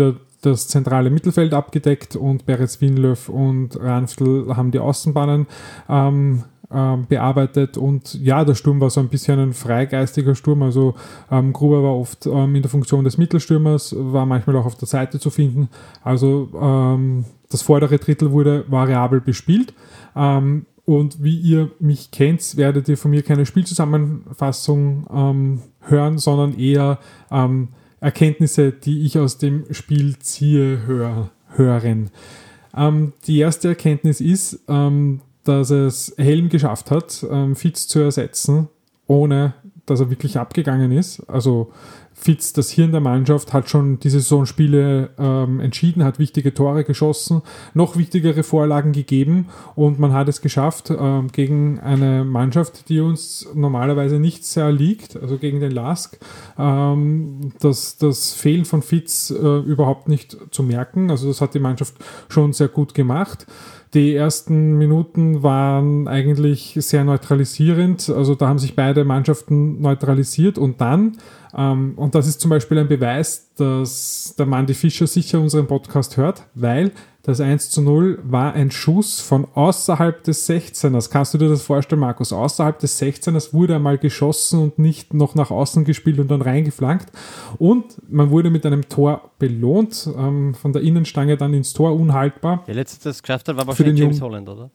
das zentrale Mittelfeld abgedeckt und Beretz Winlöw und Ranftl haben die Außenbahnen ähm, ähm, bearbeitet und ja, der Sturm war so ein bisschen ein freigeistiger Sturm, also ähm, Gruber war oft ähm, in der Funktion des Mittelstürmers, war manchmal auch auf der Seite zu finden, also ähm, das vordere Drittel wurde variabel bespielt. Ähm, und wie ihr mich kennt, werdet ihr von mir keine Spielzusammenfassung ähm, hören, sondern eher ähm, Erkenntnisse, die ich aus dem Spiel ziehe, hör, hören. Ähm, die erste Erkenntnis ist, ähm, dass es Helm geschafft hat, ähm, Fitz zu ersetzen, ohne dass er wirklich abgegangen ist. Also Fitz, das Hirn der Mannschaft, hat schon diese Saisonspiele ähm, entschieden, hat wichtige Tore geschossen, noch wichtigere Vorlagen gegeben und man hat es geschafft, ähm, gegen eine Mannschaft, die uns normalerweise nicht sehr liegt, also gegen den Lask, ähm, das, das Fehlen von Fitz äh, überhaupt nicht zu merken. Also das hat die Mannschaft schon sehr gut gemacht. Die ersten Minuten waren eigentlich sehr neutralisierend, also da haben sich beide Mannschaften neutralisiert und dann, ähm, und das ist zum Beispiel ein Beweis, dass der Mandy Fischer sicher unseren Podcast hört, weil das eins zu null war ein Schuss von außerhalb des sechzehners. Kannst du dir das vorstellen, Markus? Außerhalb des sechzehners wurde einmal geschossen und nicht noch nach außen gespielt und dann reingeflankt. Und man wurde mit einem Tor belohnt, ähm, von der Innenstange dann ins Tor, unhaltbar. Der letzte, das geschafft hat, war wahrscheinlich James Holland, oder?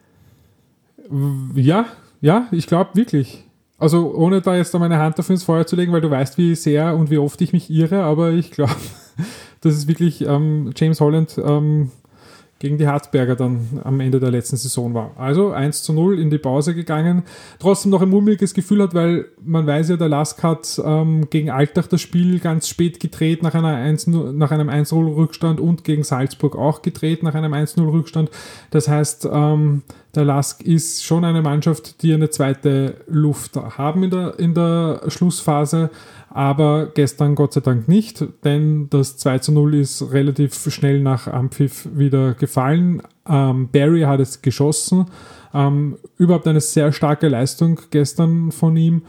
Ja, ja, ich glaube wirklich. Also ohne da jetzt meine Hand dafür ins Feuer zu legen, weil du weißt, wie sehr und wie oft ich mich irre, aber ich glaube, das ist wirklich ähm, James Holland ähm, gegen die Harzberger dann am Ende der letzten Saison war. Also eins zu null in die Pause gegangen. Trotzdem noch ein mulmiges Gefühl hat, weil man weiß ja, der Lask hat ähm, gegen Altach das Spiel ganz spät gedreht nach, einer eins, nach einem eins null Rückstand und gegen Salzburg auch gedreht nach einem eins null Rückstand. Das heißt, ähm, der Lask ist schon eine Mannschaft, die eine zweite Luft haben in der, in der Schlussphase, aber gestern Gott sei Dank nicht, denn das zwei zu null ist relativ schnell nach Anpfiff wieder gefallen. Ähm, Barry hat es geschossen, ähm, überhaupt eine sehr starke Leistung gestern von ihm.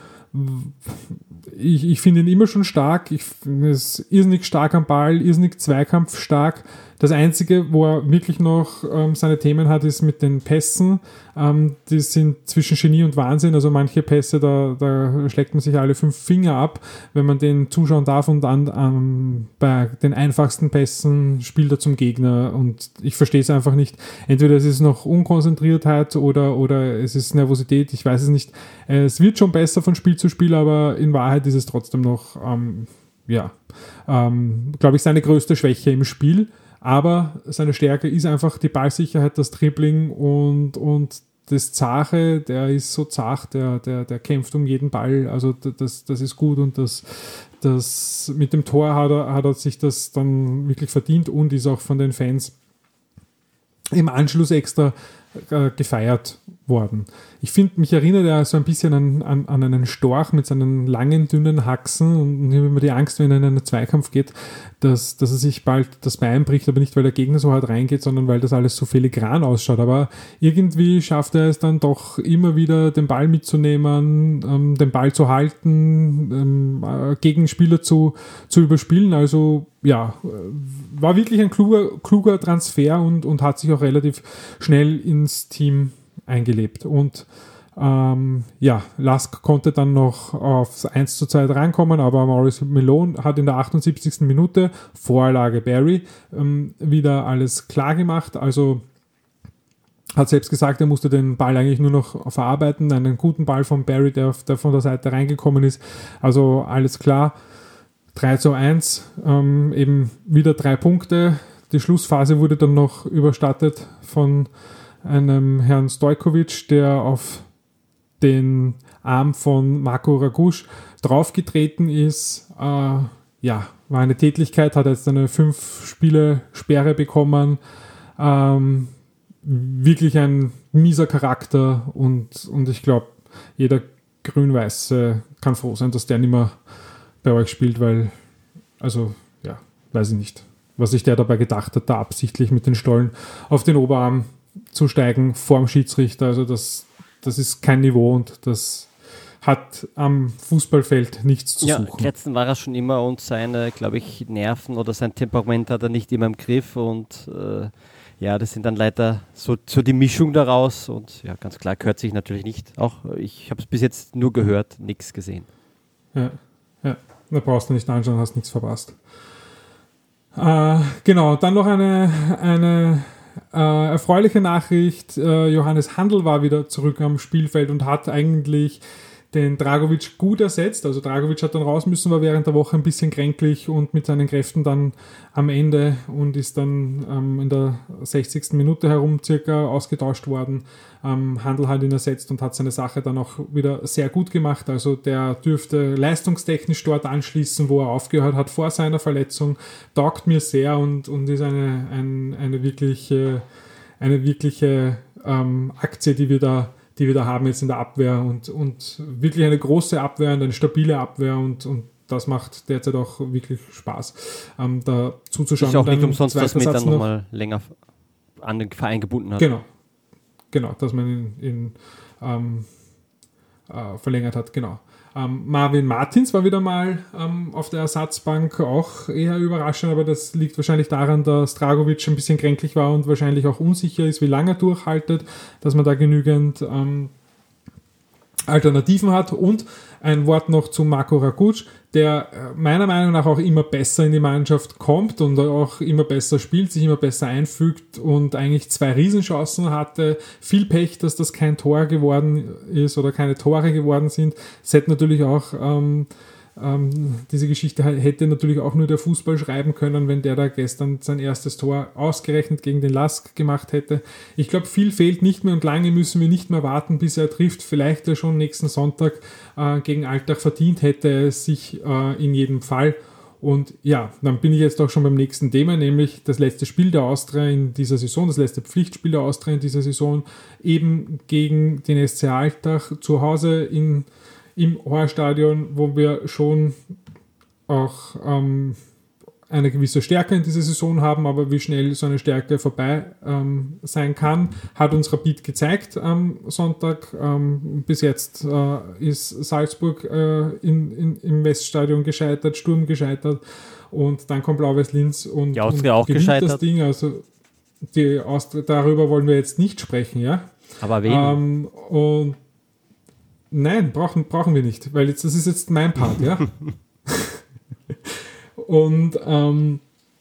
Ich, ich finde ihn immer schon stark, ich finde es irrsinnig stark am Ball, irrsinnig zweikampfstark. Das Einzige, wo er wirklich noch ähm, seine Themen hat, ist mit den Pässen. Ähm, die sind zwischen Genie und Wahnsinn. Also manche Pässe, da, da schlägt man sich alle fünf Finger ab, wenn man den zuschauen darf. Und dann ähm, bei den einfachsten Pässen spielt er zum Gegner. Und ich verstehe es einfach nicht. Entweder es ist noch Unkonzentriertheit oder, oder es ist Nervosität. Ich weiß es nicht. Es wird schon besser von Spiel zu Spiel, aber in Wahrheit ist es trotzdem noch, ähm, ja, ähm, glaube ich, seine größte Schwäche im Spiel. Aber seine Stärke ist einfach die Ballsicherheit, das Dribbling und, und das Zache, der ist so zach, der, der, der kämpft um jeden Ball, also das, das ist gut und das, das mit dem Tor hat er, hat er sich das dann wirklich verdient und ist auch von den Fans im Anschluss extra äh, gefeiert worden. Ich finde, mich erinnert er so ein bisschen an, an, an einen Storch mit seinen langen, dünnen Haxen und ich habe immer die Angst, wenn er in einen Zweikampf geht, dass, dass er sich bald das Bein bricht, aber nicht, weil der Gegner so hart reingeht, sondern weil das alles so filigran ausschaut. Aber irgendwie schafft er es dann doch immer wieder, den Ball mitzunehmen, ähm, den Ball zu halten, ähm, äh, Gegenspieler zu, zu überspielen. Also ja, war wirklich ein kluger, kluger Transfer und, und hat sich auch relativ schnell ins Team eingelebt. Und ähm, ja, Lask konnte dann noch aufs eins zu zwei rankommen, aber Maurice Malone hat in der achtundsiebzigsten Minute, Vorlage Barry, ähm, wieder alles klar gemacht. Also hat selbst gesagt, er musste den Ball eigentlich nur noch verarbeiten, einen guten Ball von Barry, der, der von der Seite reingekommen ist. Also alles klar. drei zu eins, ähm, eben wieder drei Punkte. Die Schlussphase wurde dann noch überstattet von einem Herrn Stojkovic, der auf den Arm von Marco Ragusch draufgetreten ist. Äh, ja, war eine Tätlichkeit, hat jetzt eine fünf Spiele Sperre bekommen. Ähm, wirklich ein mieser Charakter und, und ich glaube, jeder Grün-Weiße kann froh sein, dass der nicht mehr bei euch spielt, weil, also, ja, weiß ich nicht, was sich der dabei gedacht hat, da absichtlich mit den Stollen auf den Oberarm zu steigen vorm Schiedsrichter. Also das, das ist kein Niveau und das hat am Fußballfeld nichts zu ja, suchen. Kletzen war er schon immer und seine, glaube ich, Nerven oder sein Temperament hat er nicht immer im Griff und äh, ja, das sind dann leider so, so die Mischung daraus und ja, ganz klar gehört sich natürlich nicht. Auch ich habe es bis jetzt nur gehört, nichts gesehen. Ja, ja, da brauchst du nicht anschauen, hast nichts verpasst. Äh, genau, dann noch eine, eine äh, erfreuliche Nachricht. Äh, Johannes Handl war wieder zurück am Spielfeld und hat eigentlich den Dragovic gut ersetzt. Also Dragovic hat dann raus müssen, war während der Woche ein bisschen kränklich und mit seinen Kräften dann am Ende und ist dann ähm, in der sechzigsten Minute herum circa ausgetauscht worden. Ähm, Handl hat ihn ersetzt und hat seine Sache dann auch wieder sehr gut gemacht. Also der dürfte leistungstechnisch dort anschließen, wo er aufgehört hat vor seiner Verletzung. Taugt mir sehr und, und ist eine, ein, eine wirkliche, eine wirkliche ähm, Aktie, die wir da die wir da haben jetzt in der Abwehr und, und wirklich eine große Abwehr und eine stabile Abwehr und, und das macht derzeit auch wirklich Spaß, ähm, da zuzuschauen. Ist auch nicht umsonst, dass man dann noch nochmal länger an den Verein gebunden hat. Genau, genau, dass man ihn, ihn ähm, äh, verlängert hat, genau. Ähm, Marvin Martins war wieder mal ähm, auf der Ersatzbank, auch eher überraschend, aber das liegt wahrscheinlich daran, dass Dragovic ein bisschen kränklich war und wahrscheinlich auch unsicher ist, wie lange er durchhaltet, dass man da genügend ähm, Alternativen hat. Und ein Wort noch zu Marco Raguc, der meiner Meinung nach auch immer besser in die Mannschaft kommt und auch immer besser spielt, sich immer besser einfügt und eigentlich zwei Riesenchancen hatte. Viel Pech, dass das kein Tor geworden ist oder keine Tore geworden sind. Es hätte natürlich auch ähm, ähm, diese Geschichte hätte natürlich auch nur der Fußball schreiben können, wenn der da gestern sein erstes Tor ausgerechnet gegen den Lask gemacht hätte. Ich glaube, viel fehlt nicht mehr und lange müssen wir nicht mehr warten, bis er trifft. Vielleicht er schon nächsten Sonntag äh, gegen Altach verdient hätte es sich äh, in jedem Fall. Und ja, dann bin ich jetzt auch schon beim nächsten Thema, nämlich das letzte Spiel der Austria in dieser Saison, das letzte Pflichtspiel der Austria in dieser Saison, eben gegen den S C Altach zu Hause in im Horststadion, wo wir schon auch ähm, eine gewisse Stärke in dieser Saison haben, aber wie schnell so eine Stärke vorbei ähm, sein kann, hat uns Rapid gezeigt am Sonntag. Ähm, bis jetzt äh, ist Salzburg äh, in, in, im Weststadion gescheitert, Sturm gescheitert und dann kommt Blau-Weiß Linz und, die Austria und auch gescheitert. Das Ding. Also die Austria, darüber wollen wir jetzt nicht sprechen, ja. Aber wen? Ähm, und Nein, brauchen, brauchen wir nicht, weil jetzt, das ist jetzt mein Part, ja. und, ähm,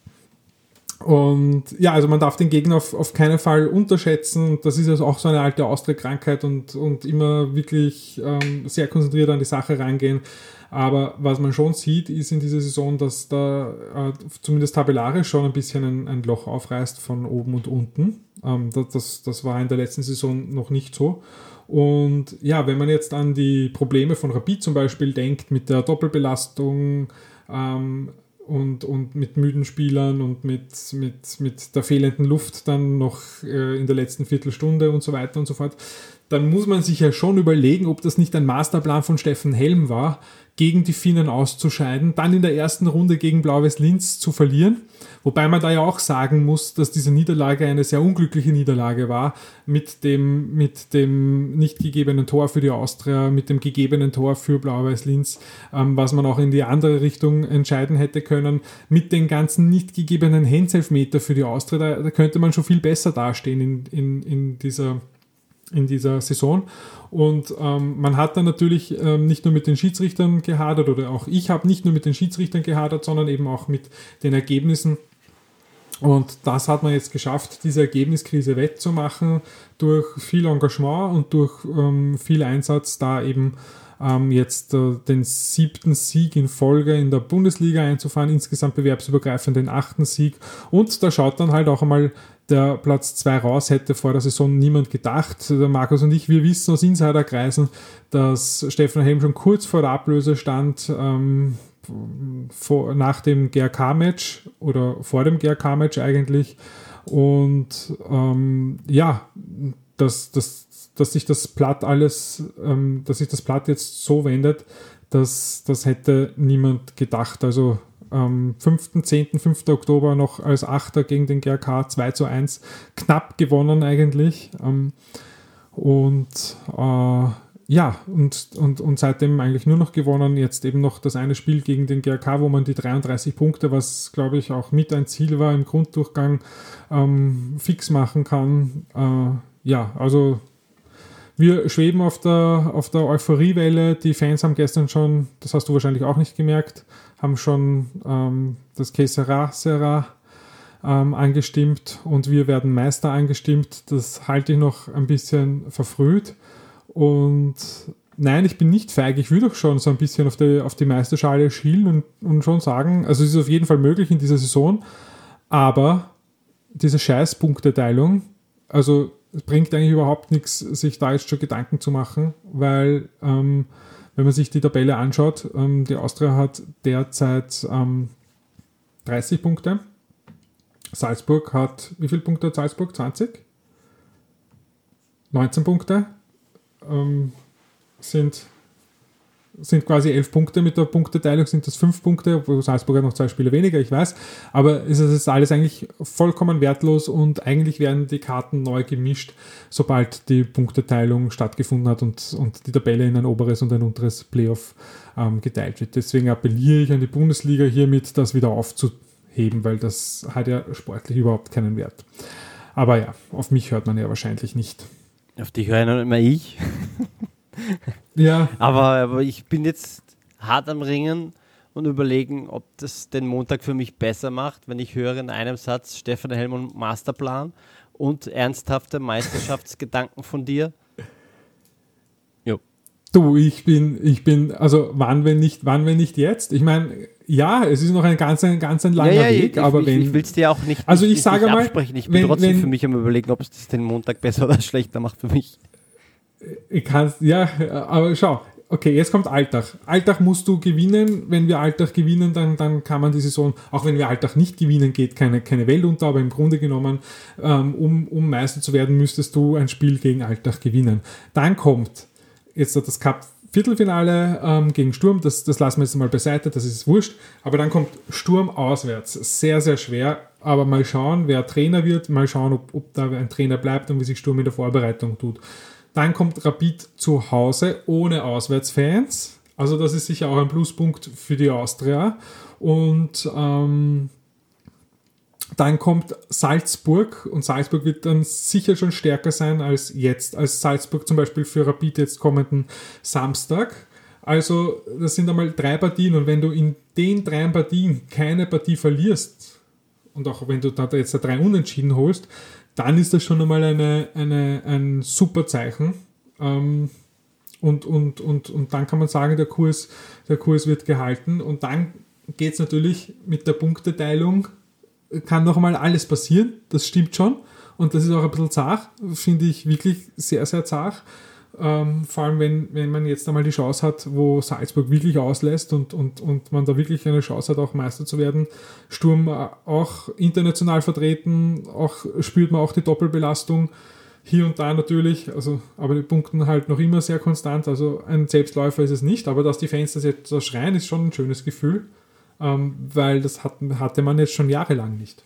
und ja, also man darf den Gegner auf, auf keinen Fall unterschätzen und das ist also auch so eine alte Austria-Krankheit und, und immer wirklich ähm, sehr konzentriert an die Sache reingehen. Aber was man schon sieht, ist in dieser Saison, dass da äh, zumindest tabellarisch schon ein bisschen ein, ein Loch aufreißt von oben und unten. Ähm, das, das, das war in der letzten Saison noch nicht so. Und ja, wenn man jetzt an die Probleme von Rapid zum Beispiel denkt, mit der Doppelbelastung ähm, und, und mit müden Spielern und mit, mit, mit der fehlenden Luft dann noch äh, in der letzten Viertelstunde und so weiter und so fort, dann muss man sich ja schon überlegen, ob das nicht ein Masterplan von Steffen Helm war, gegen die Finnen auszuscheiden, dann in der ersten Runde gegen Blau-Weiß Linz zu verlieren. Wobei man da ja auch sagen muss, dass diese Niederlage eine sehr unglückliche Niederlage war, mit dem, mit dem nicht gegebenen Tor für die Austria, mit dem gegebenen Tor für Blau-Weiß Linz, ähm, was man auch in die andere Richtung entscheiden hätte können, mit den ganzen nicht gegebenen Hands-Elfmeter für die Austria, da, da könnte man schon viel besser dastehen in, in, in dieser in dieser Saison. Und ähm, man hat dann natürlich ähm, nicht nur mit den Schiedsrichtern gehadert, oder auch ich habe nicht nur mit den Schiedsrichtern gehadert, sondern eben auch mit den Ergebnissen. Und das hat man jetzt geschafft, diese Ergebniskrise wettzumachen durch viel Engagement und durch ähm, viel Einsatz, da eben ähm, jetzt äh, den siebten Sieg in Folge in der Bundesliga einzufahren, insgesamt bewerbsübergreifend den achten Sieg. Und da schaut dann halt auch einmal der Platz zwei raus, hätte vor der Saison niemand gedacht. Der Markus und ich, wir wissen aus Insiderkreisen, dass Steffen Helm schon kurz vor der Ablöse stand, ähm, vor, nach dem G R K-Match oder vor dem G R K-Match eigentlich. Und ähm, ja, dass, dass, dass sich das Blatt alles, ähm, dass sich das Blatt jetzt so wendet, dass das hätte niemand gedacht. Also am fünften, zehnten, fünften Oktober noch als Achter gegen den G R K zwei zu eins knapp gewonnen eigentlich. Und äh, ja, und, und, und seitdem eigentlich nur noch gewonnen. Jetzt eben noch das eine Spiel gegen den G R K, wo man die dreiunddreißig Punkte, was glaube ich auch mit ein Ziel war im Grunddurchgang, ähm, fix machen kann. Äh, ja, also wir schweben auf der, auf der Euphoriewelle. Die Fans haben gestern schon, das hast du wahrscheinlich auch nicht gemerkt, haben schon ähm, das Que sera, sera ähm, angestimmt und wir werden Meister angestimmt. Das halte ich noch ein bisschen verfrüht. Und nein, ich bin nicht feig. Ich würde auch schon so ein bisschen auf die, auf die Meisterschale schielen und, und schon sagen, also es ist auf jeden Fall möglich in dieser Saison, aber diese scheiß Punkteteilung, also es bringt eigentlich überhaupt nichts, sich da jetzt schon Gedanken zu machen, weil ähm, wenn man sich die Tabelle anschaut, ähm, die Austria hat derzeit ähm, dreißig Punkte, Salzburg hat, wie viele Punkte hat Salzburg? zwanzig? neunzehn Punkte. Ähm, sind, sind quasi elf Punkte, mit der Punkteteilung sind das fünf Punkte, obwohl Salzburg hat noch zwei Spiele weniger, ich weiß, aber es ist alles eigentlich vollkommen wertlos und eigentlich werden die Karten neu gemischt, sobald die Punkteteilung stattgefunden hat und, und die Tabelle in ein oberes und ein unteres Playoff ähm, geteilt wird. Deswegen appelliere ich an die Bundesliga hiermit, das wieder aufzuheben, weil das hat ja sportlich überhaupt keinen Wert. Aber ja, auf mich hört man ja wahrscheinlich nicht. Auf dich höre noch immer ich. Ja. Aber, aber ich bin jetzt hart am Ringen und überlegen, ob das den Montag für mich besser macht, wenn ich höre in einem Satz Stefan Hellmann Masterplan und ernsthafte Meisterschaftsgedanken von dir. Jo. Du, ich bin, ich bin, also wann, wenn nicht, wann, wenn nicht jetzt? Ich meine, ja, es ist noch ein ganz, ein ganz ein langer ja, ja, Weg, ich, aber ich, wenn... Ich will es dir auch nicht, also nicht, ich sage nicht mal, absprechen. Ich bin wenn, trotzdem wenn, für mich am Überlegen, ob es das den Montag besser oder schlechter macht für mich. Ich kann, ja, aber schau, okay, jetzt kommt Alltag. Alltag musst du gewinnen. Wenn wir Alltag gewinnen, dann, dann kann man die Saison, auch wenn wir Alltag nicht gewinnen, geht keine, keine Welt unter, aber im Grunde genommen, ähm, um, um Meister zu werden, müsstest du ein Spiel gegen Alltag gewinnen. Dann kommt jetzt das Cup Viertelfinale ähm, gegen Sturm, das, das lassen wir jetzt mal beiseite, das ist wurscht, aber dann kommt Sturm auswärts, sehr, sehr schwer, aber mal schauen, wer Trainer wird, mal schauen, ob, ob da ein Trainer bleibt und wie sich Sturm in der Vorbereitung tut. Dann kommt Rapid zu Hause ohne Auswärtsfans, also das ist sicher auch ein Pluspunkt für die Austria und ähm, dann kommt Salzburg und Salzburg wird dann sicher schon stärker sein als jetzt, als Salzburg zum Beispiel für Rapid jetzt kommenden Samstag. Also das sind einmal drei Partien und wenn du in den drei Partien keine Partie verlierst und auch wenn du da jetzt drei Unentschieden holst, dann ist das schon einmal eine, eine, ein super Zeichen. Ähm, und, und, und, und dann kann man sagen, der Kurs, der Kurs wird gehalten und dann geht es natürlich mit der Punkteteilung, kann noch mal alles passieren, das stimmt schon und das ist auch ein bisschen zart, finde ich wirklich sehr, sehr zart, ähm, vor allem wenn, wenn man jetzt einmal die Chance hat, wo Salzburg wirklich auslässt und, und, und man da wirklich eine Chance hat, auch Meister zu werden, Sturm auch international vertreten, auch spürt man auch die Doppelbelastung hier und da natürlich, also, aber die punkten halt noch immer sehr konstant, also ein Selbstläufer ist es nicht, aber dass die Fans das jetzt so schreien, ist schon ein schönes Gefühl. Ähm, weil das hat, hatte man jetzt schon jahrelang nicht.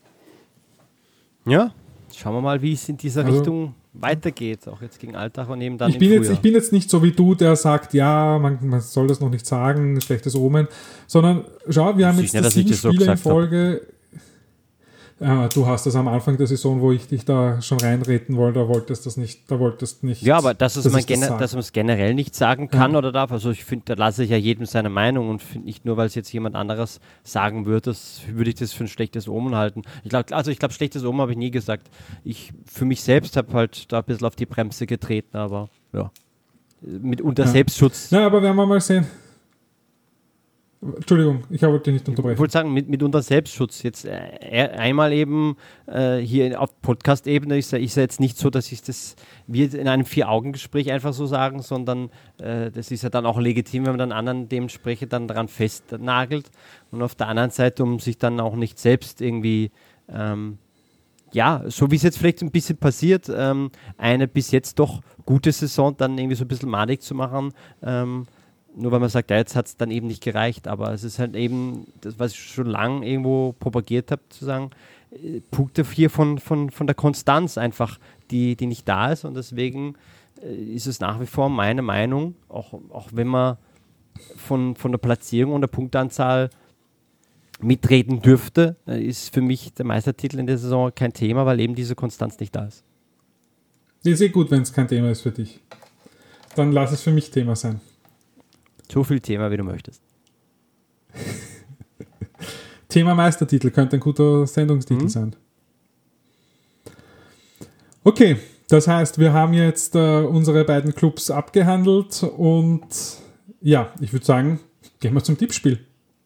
Ja, schauen wir mal, wie es in dieser also, Richtung weitergeht, auch jetzt gegen Alltag und eben dann ich im bin Frühjahr. Jetzt, ich bin jetzt nicht so wie du, der sagt, ja, man, man soll das noch nicht sagen, schlechtes Omen, sondern schau, wir haben jetzt nicht, sieben so Spiele in Folge. Ja, du hast das am Anfang der Saison, wo ich dich da schon reinreden wollte, da wolltest das nicht, da wolltest nicht. Ja, aber dass, es dass man ich das gener- sage. dass man es generell nicht sagen kann ja. oder darf, also ich finde, da lasse ich ja jedem seine Meinung und finde nicht nur, weil es jetzt jemand anderes sagen würde, das würde ich das für ein schlechtes Omen halten. Ich glaube, also ich glaube, schlechtes Omen habe ich nie gesagt. Ich für mich selbst habe halt da ein bisschen auf die Bremse getreten, aber ja, mit unter ja. Selbstschutz. Na, aber werden wir mal sehen. Entschuldigung, ich wollte dich nicht unterbrechen. Ich wollte sagen, mit, mit unter Selbstschutz. Jetzt äh, einmal eben äh, hier auf Podcast-Ebene ist ja ist jetzt nicht so, dass ich das wir in einem Vier-Augen-Gespräch einfach so sagen, sondern äh, das ist ja dann auch legitim, wenn man dann anderen dementsprechend dann daran festnagelt. Und auf der anderen Seite, um sich dann auch nicht selbst irgendwie, ähm, ja, so wie es jetzt vielleicht ein bisschen passiert, ähm, eine bis jetzt doch gute Saison dann irgendwie so ein bisschen madig zu machen, ähm, nur weil man sagt, ja, jetzt hat es dann eben nicht gereicht, aber es ist halt eben, das, was ich schon lange irgendwo propagiert habe, zu sagen, äh, Punkte hier von, von, von der Konstanz einfach, die, die nicht da ist und deswegen äh, ist es nach wie vor meine Meinung, auch, auch wenn man von, von der Platzierung und der Punktanzahl mitreden dürfte, äh, ist für mich der Meistertitel in der Saison kein Thema, weil eben diese Konstanz nicht da ist. Ist eh gut, wenn es kein Thema ist für dich. Dann lass es für mich Thema sein. So viel Thema, wie du möchtest. Thema Meistertitel könnte ein guter Sendungstitel mhm. sein. Okay, das heißt, wir haben jetzt äh, unsere beiden Clubs abgehandelt und ja, ich würde sagen, gehen wir zum Tippspiel.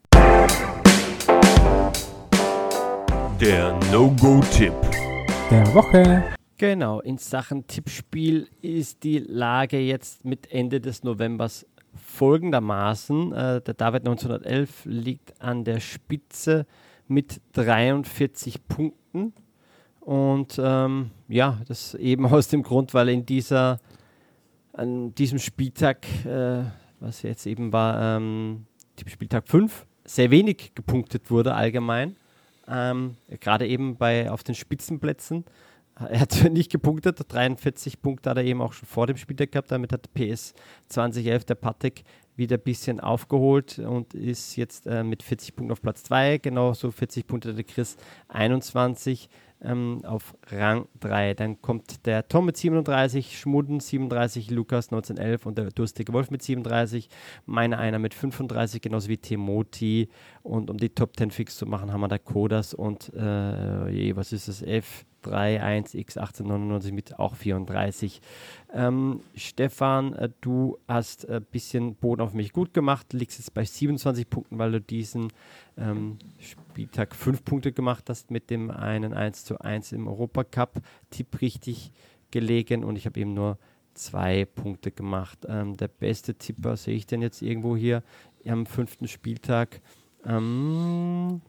Der No-Go-Tipp der Woche. Genau, in Sachen Tippspiel ist die Lage jetzt mit Ende des Novembers folgendermaßen. Äh, der David neunzehnhundertelf liegt an der Spitze mit dreiundvierzig Punkten. Und ähm, ja, das eben aus dem Grund, weil in dieser, an diesem Spieltag, äh, was jetzt eben war, ähm, Spieltag fünf, sehr wenig gepunktet wurde allgemein. Ähm, gerade eben bei auf den Spitzenplätzen. Er hat nicht gepunktet, dreiundvierzig Punkte hat er eben auch schon vor dem Spieltag gehabt. Damit hat P S zwanzig elf der Patek wieder ein bisschen aufgeholt und ist jetzt äh, mit vierzig Punkten auf Platz zwei. Genauso vierzig Punkte der Chris einundzwanzig ähm, auf Rang drei. Dann kommt der Tom mit siebenunddreißig, Schmudden siebenunddreißig, Lukas neunzehnhundertelf und der durstige Wolf mit siebenunddreißig. Meine einer mit fünfunddreißig, genauso wie Timoti. Und um die Top zehn fix zu machen, haben wir da Kodas und äh, je, was ist das? F drei eins X achtzehnhundertneunundneunzig mit auch vierunddreißig. Ähm, Stefan, äh, du hast ein bisschen Boden auf mich gut gemacht, liegst jetzt bei siebenundzwanzig Punkten, weil du diesen ähm, Spieltag fünf Punkte gemacht hast mit dem einen eins zu eins im Europacup. Tipp richtig gelegen und ich habe eben nur zwei Punkte gemacht. Ähm, der beste Tipper sehe ich denn jetzt irgendwo hier am fünften Spieltag. Ähm,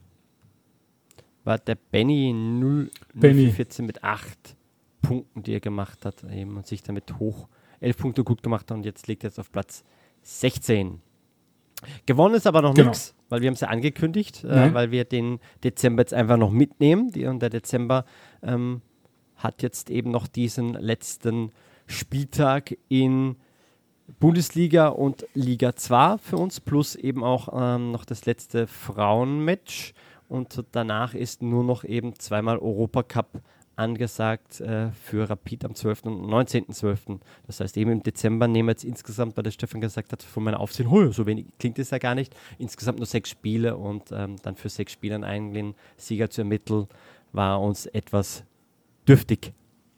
war der Benny null vierzehn mit acht Punkten, die er gemacht hat eben, und sich damit hoch elf Punkte gut gemacht hat und jetzt liegt er jetzt auf Platz sechzehn. Gewonnen ist aber noch Genau. nichts, weil wir haben es ja angekündigt, äh, weil wir den Dezember jetzt einfach noch mitnehmen. Die, und der Dezember ähm, hat jetzt eben noch diesen letzten Spieltag in Bundesliga und Liga zwei für uns, plus eben auch ähm, noch das letzte Frauenmatch. Und danach ist nur noch eben zweimal Europacup angesagt äh, für Rapid am zwölften und neunzehnten zwölften Das heißt, eben im Dezember nehmen wir jetzt insgesamt, weil der Stefan gesagt hat, von meiner Aufsehen, oh, so wenig klingt es ja gar nicht, insgesamt nur sechs Spiele und ähm, dann für sechs Spiele einen Sieger zu ermitteln, war uns etwas dürftig.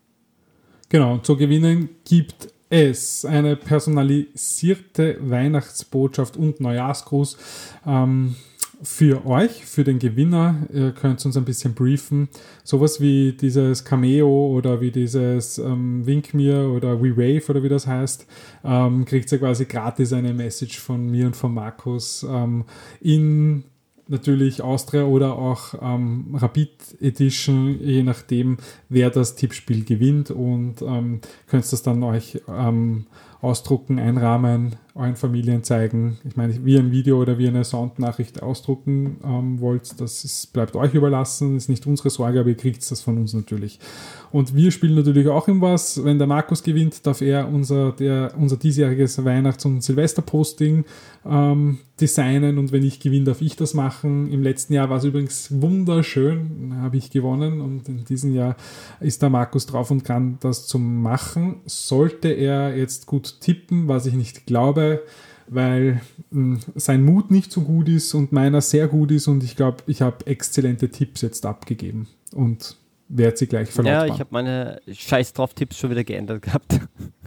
Genau, zu gewinnen gibt es eine personalisierte Weihnachtsbotschaft und Neujahrsgruß ähm, für euch, für den Gewinner. Ihr könnt uns ein bisschen briefen. Sowas wie dieses Cameo oder wie dieses ähm, Wink mir oder We Wave oder wie das heißt, ähm, kriegt ihr quasi gratis eine Message von mir und von Markus ähm, in natürlich Austria oder auch ähm, Rapid Edition, je nachdem, wer das Tippspiel gewinnt, und ähm, könnt das dann euch ähm, ausdrucken, einrahmen, euren Familien zeigen. Ich meine, wie ein Video oder wie eine Soundnachricht ausdrucken ähm, wollt, das ist, bleibt euch überlassen, ist nicht unsere Sorge, aber ihr kriegt das von uns natürlich. Und wir spielen natürlich auch im was. Wenn der Markus gewinnt, darf er unser, der, unser diesjähriges Weihnachts- und Silvesterposting ähm, designen, und wenn ich gewinne, darf ich das machen. Im letzten Jahr war es übrigens wunderschön, habe ich gewonnen, und in diesem Jahr ist der Markus drauf und dran, das zu machen. Sollte er jetzt gut tippen, was ich nicht glaube, weil mh, sein Mut nicht so gut ist und meiner sehr gut ist, und ich glaube, ich habe exzellente Tipps jetzt abgegeben und werde sie gleich verlautbaren. Ja, ich habe meine Scheiß drauf Tipps schon wieder geändert gehabt.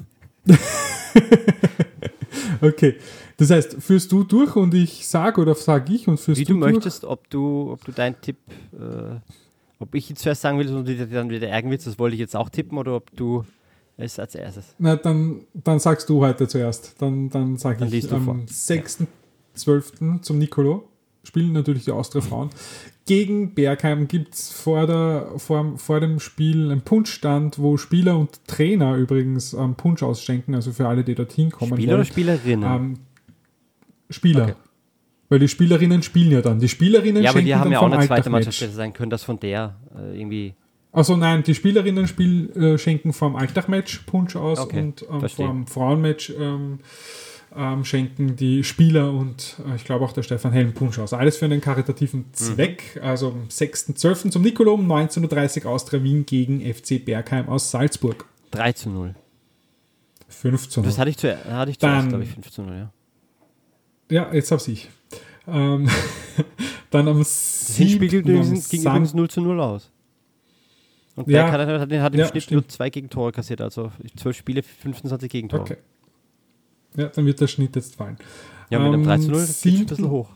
Okay, das heißt, führst du durch und ich sage, oder sage ich und führst Wie du, du durch? möchtest, ob du, ob du deinen Tipp, äh, ob ich ihn zuerst sagen will und du dir dann wieder ärgern willst, das wollte ich jetzt auch tippen, oder ob du es als erstes. Na, dann, dann sagst du heute zuerst. Dann, dann sage ich am sechsten zwölften zum Nicolo. Spielen natürlich die Austria-Frauen. Gegen Bergheim gibt es vor, der, vor, vor dem Spiel einen Punschstand, wo Spieler und Trainer übrigens ähm, Punsch ausschenken, also für alle, die dorthin kommen. Spieler wollen. oder Spielerinnen? Ähm, Spieler. Okay. Weil die Spielerinnen spielen ja dann. Die Spielerinnen ja, aber schenken die haben dann ja auch vom eine zweite Alltag-Match. Mannschaft, hätte sein können, dass von der äh, irgendwie Also nein, die Spielerinnen spiel, äh, schenken vorm Alltag-Match Punsch aus Okay, und ähm, verstehe. vorm Frauenmatch ähm, ähm, schenken die Spieler und äh, ich glaube auch der Stefan Helm Punsch aus. Alles für einen karitativen Zweck. Mhm. Also am sechsten zwölften zum Nikolo um neunzehn Uhr dreißig Austria Wien gegen F C Bergheim aus Salzburg. drei zu null. fünf zu null. Das hatte ich, zu, hatte ich zuerst, glaube ich, fünf zu null, ja. Ja, jetzt hab's ich. Ähm, dann am Das Hinspiel ging übrigens null zu null aus. Und ja, Berg hat, hat, hat im ja, Schnitt stimmt. nur zwei Gegentore kassiert, also zwölf Spiele, fünfundzwanzig Gegentore. Okay. Ja, dann wird der Schnitt jetzt fallen. Ja, mit einem ähm, drei zu null geht es ein bisschen hoch.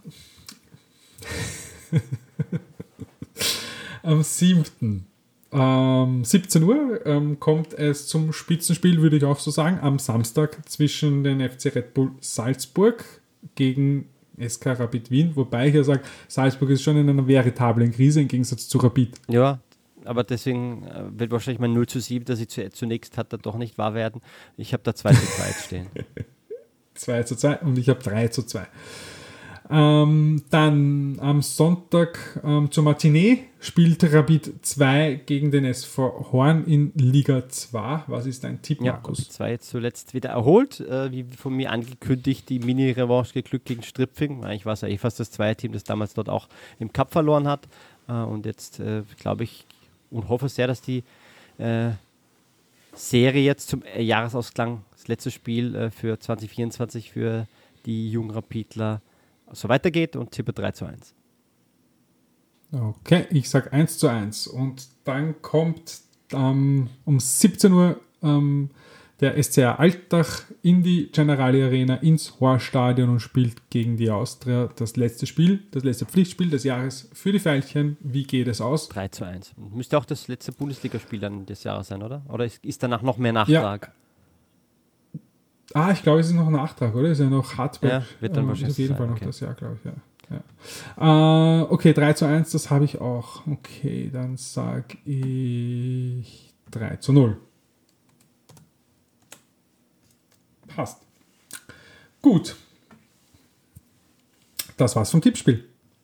Am siebten Ähm, siebzehn Uhr ähm, kommt es zum Spitzenspiel, würde ich auch so sagen, am Samstag zwischen den F C Red Bull Salzburg gegen S K Rapid Wien, wobei ich ja sage, Salzburg ist schon in einer veritablen Krise im Gegensatz zu Rapid. Ja, aber deswegen äh, wird wahrscheinlich mein null zu sieben, das ich zu, zunächst hatte, doch nicht wahr werden. Ich habe da zwei zu zwei stehen. zwei zu zwei und ich habe drei zu zwei. Ähm, dann am Sonntag ähm, zur Matinee spielt Rapid zwei gegen den S V Horn in Liga zwei. Was ist dein Tipp, Ja, Markus? Rapid zwei jetzt zuletzt wieder erholt. Äh, wie von mir angekündigt, die Mini-Revanche geglückt gegen Stripfing. Eigentlich war es ja eh fast das Zweierteam, das damals dort auch im Cup verloren hat. Äh, und jetzt äh, glaube ich und hoffe sehr, dass die äh, Serie jetzt zum äh, Jahresausklang, das letzte Spiel äh, für zwanzig vierundzwanzig für die jungen Rapidler so weitergeht und tippe drei zu eins. Okay, ich sage eins zu eins. Und dann kommt ähm, um siebzehn Uhr ähm, der S C R Altach in die Generali Arena ins Horststadion und spielt gegen die Austria das letzte Spiel, das letzte Pflichtspiel des Jahres für die Veilchen. Wie geht es aus? drei zu eins. Müsste auch das letzte Bundesligaspiel dann des Jahres sein, oder? Oder ist, ist danach noch mehr Nachtrag? Ja. Ah, ich glaube, es ist noch ein Nachtrag, oder? Ist ja noch Hartberg. Ja, wird dann ähm, wahrscheinlich auf jeden sein, Fall noch okay. das Jahr, glaube ich, ja. ja. Äh, okay, drei zu eins, das habe ich auch. Okay, dann sage ich drei zu null. Passt. Gut. Das war's vom Tippspiel.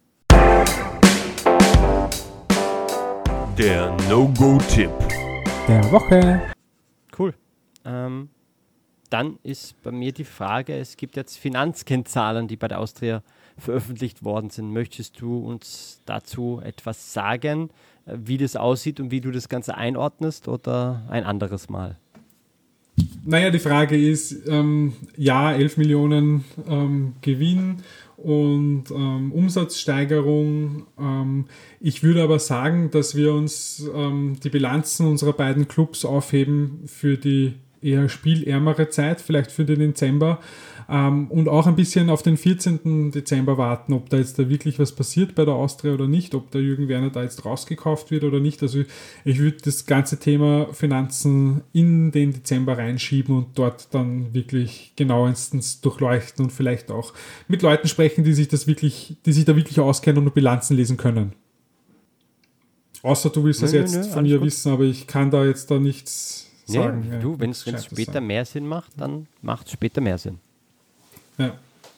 Der No-Go-Tipp Der Woche. Cool. Ähm, dann ist bei mir die Frage, es gibt jetzt Finanzkennzahlen, die bei der Austria veröffentlicht worden sind. Möchtest du uns dazu etwas sagen, wie das aussieht und wie du das Ganze einordnest oder ein anderes Mal? Naja, die Frage ist, ähm, ja, elf Millionen ähm, Gewinn und ähm, Umsatzsteigerung. Ähm, ich würde aber sagen, dass wir uns ähm, die Bilanzen unserer beiden Clubs aufheben für die eher spielärmere Zeit, vielleicht für den Dezember. Ähm, und auch ein bisschen auf den vierzehnten Dezember warten, ob da jetzt da wirklich was passiert bei der Austria oder nicht, ob der Jürgen Werner da jetzt rausgekauft wird oder nicht. Also ich würde das ganze Thema Finanzen in den Dezember reinschieben und dort dann wirklich genauestens durchleuchten und vielleicht auch mit Leuten sprechen, die sich das wirklich, die sich da wirklich auskennen und Bilanzen lesen können. Außer du willst das Nö, jetzt nö, nö, von mir gut. wissen, aber ich kann da jetzt da nichts sagen. Nee, ja, du, wenn es nichts Gescheites später sagen. mehr Sinn macht, dann macht es später mehr Sinn. Ja,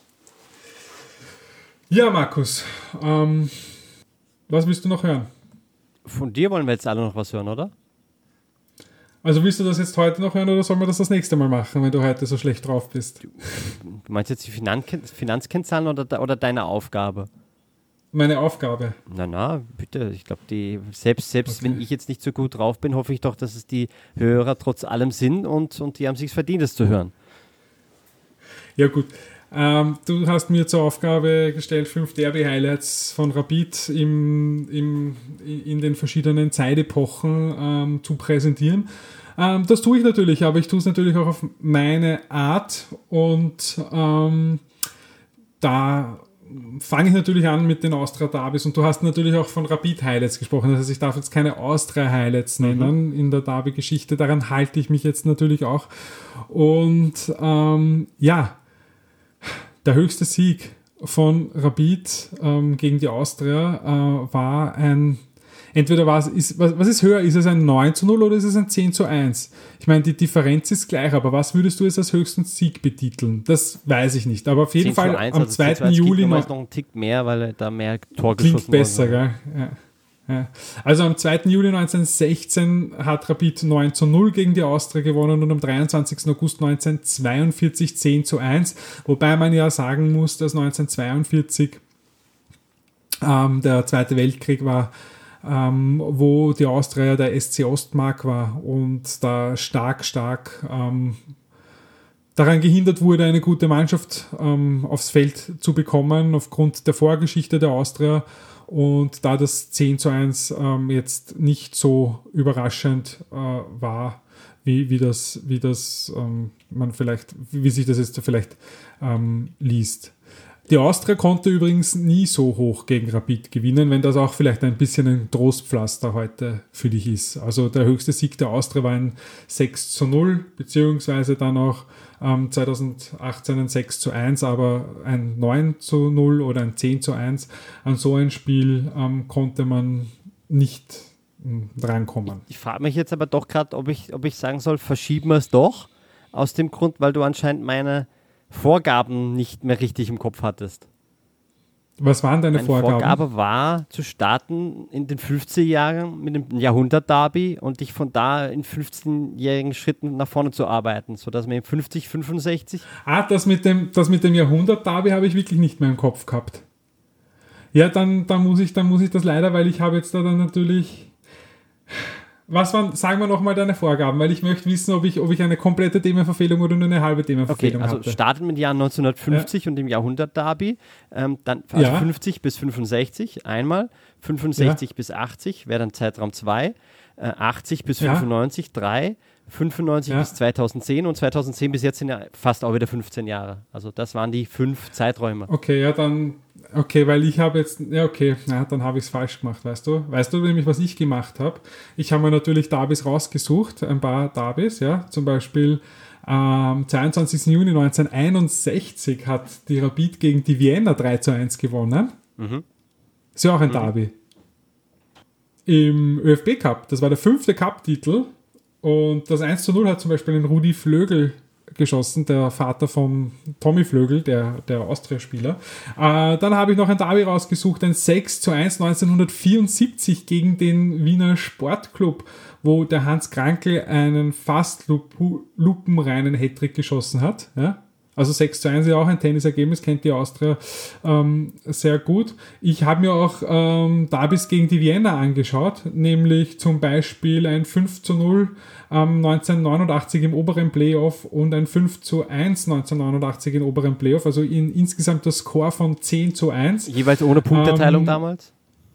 ja Markus, ähm, was willst du noch hören? Von dir wollen wir jetzt alle noch was hören, oder? Also willst du das jetzt heute noch hören oder sollen wir das das nächste Mal machen, wenn du heute so schlecht drauf bist? Du meinst jetzt die Finanzken- Finanzkennzahlen oder, de- oder deine Aufgabe? Meine Aufgabe. Na, na, bitte. Ich glaube, die selbst, selbst Okay. wenn ich jetzt nicht so gut drauf bin, hoffe ich doch, dass es die Hörer trotz allem sind und, und die haben sich verdient, es zu hören. Ja gut, ähm, du hast mir zur Aufgabe gestellt, fünf Derby-Highlights von Rapid im, im, in den verschiedenen Zeitepochen ähm, zu präsentieren. Ähm, das tue ich natürlich, aber ich tue es natürlich auch auf meine Art und ähm, da fange ich natürlich an mit den Austria-Derbys und du hast natürlich auch von Rapid-Highlights gesprochen, das heißt, ich darf jetzt keine Austria-Highlights nennen in der Derby-Geschichte, daran halte ich mich jetzt natürlich auch und ähm, ja, der höchste Sieg von Rapid ähm, gegen die Austria äh, war ein, entweder war es, ist, was, was ist höher, ist es ein neun zu null oder ist es ein zehn zu eins? Ich meine, die Differenz ist gleich, aber was würdest du jetzt als höchsten Sieg betiteln? Das weiß ich nicht, aber auf jeden zehn zu Fall eins, am also zehn zu zweiten eins Juli klingt noch, noch einen Tick mehr, weil da mehr Tor geschossen klingt besser, worden gell? Ja. Also am zweiten Juli neunzehnhundertsechzehn hat Rapid neun zu null gegen die Austria gewonnen und am dreiundzwanzigsten August neunzehnhundertzweiundvierzig zehn zu eins, wobei man ja sagen muss, dass neunzehnhundertzweiundvierzig ähm, der Zweite Weltkrieg war, ähm, wo die Austria der S C Ostmark war und da stark, stark ähm, daran gehindert wurde, eine gute Mannschaft ähm, aufs Feld zu bekommen, aufgrund der Vorgeschichte der Austria. Und da das zehn zu eins ähm, jetzt nicht so überraschend äh, war, wie, wie das, wie das ähm, man vielleicht, wie sich das jetzt vielleicht ähm, liest. Die Austria konnte übrigens nie so hoch gegen Rapid gewinnen, wenn das auch vielleicht ein bisschen ein Trostpflaster heute für dich ist. Also der höchste Sieg der Austria war ein sechs zu null, beziehungsweise dann auch ähm, zweitausendachtzehn ein sechs zu eins, aber ein neun zu null oder ein zehn zu eins. An so ein Spiel ähm, konnte man nicht ähm, drankommen. Ich, ich frage mich jetzt aber doch gerade, ob ich, ob ich sagen soll, verschieben wir es doch, aus dem Grund, weil du anscheinend meine Vorgaben nicht mehr richtig im Kopf hattest. Was waren deine Meine Vorgaben? Vorgabe war, zu starten in den fünfziger Jahren mit dem Jahrhundert-Derby und dich von da in fünfzehnjährigen Schritten nach vorne zu arbeiten, sodass wir in fünfzig, fünfundsechzig... Ah, das mit dem, das mit dem Jahrhundert-Derby habe ich wirklich nicht mehr im Kopf gehabt. Ja, dann, dann, muss ich, dann muss ich das leider, weil ich habe jetzt da dann natürlich... Was waren, sagen wir nochmal deine Vorgaben, weil ich möchte wissen, ob ich, ob ich eine komplette Themenverfehlung oder nur eine halbe Themenverfehlung habe. Okay, also hatte. starten mit Jahr neunzehnhundertfünfzig ja. und dem Jahrhundert-Derby, ähm, dann also ja. fünfzig bis fünfundsechzig einmal, fünfundsechzig ja. bis achtzig wäre dann Zeitraum zwei, äh, achtzig bis fünfundneunzig drei, fünfundneunzig ja. bis zweitausendzehn und zweitausendzehn bis jetzt sind ja fast auch wieder fünfzehn Jahre. Also das waren die fünf Zeiträume. Okay, ja dann, okay, weil ich habe jetzt, ja okay, ja, dann habe ich es falsch gemacht, weißt du. Weißt du nämlich, was ich gemacht habe? Ich habe mir natürlich Derbys rausgesucht, ein paar Derbys, ja, zum Beispiel am zweiundzwanzigsten Juni neunzehnhunderteinundsechzig hat die Rapid gegen die Vienna drei zu eins gewonnen. Mhm. Ist ja auch ein mhm. Derby. Im ÖFB Cup, das war der fünfte Cup-Titel. Und das eins zu null hat zum Beispiel den Rudi Flögel geschossen, der Vater von Tommy Flögel, der, der Austria-Spieler. Äh, dann habe ich noch ein Derby rausgesucht, ein sechs zu eins neunzehnhundertvierundsiebzig gegen den Wiener Sportclub, wo der Hans Krankl einen fast lupenreinen Hattrick geschossen hat. Ja? Also sechs zu eins ist ja auch ein Tennisergebnis, kennt die Austria ähm, sehr gut. Ich habe mir auch ähm, Derbys gegen die Vienna angeschaut, nämlich zum Beispiel ein fünf zu null ähm, neunzehnhundertneunundachtzig im oberen Playoff und ein fünf zu eins neunzehnhundertneunundachtzig im oberen Playoff, also in, insgesamt das Score von zehn zu eins. Jeweils ohne Punkteteilung ähm, damals?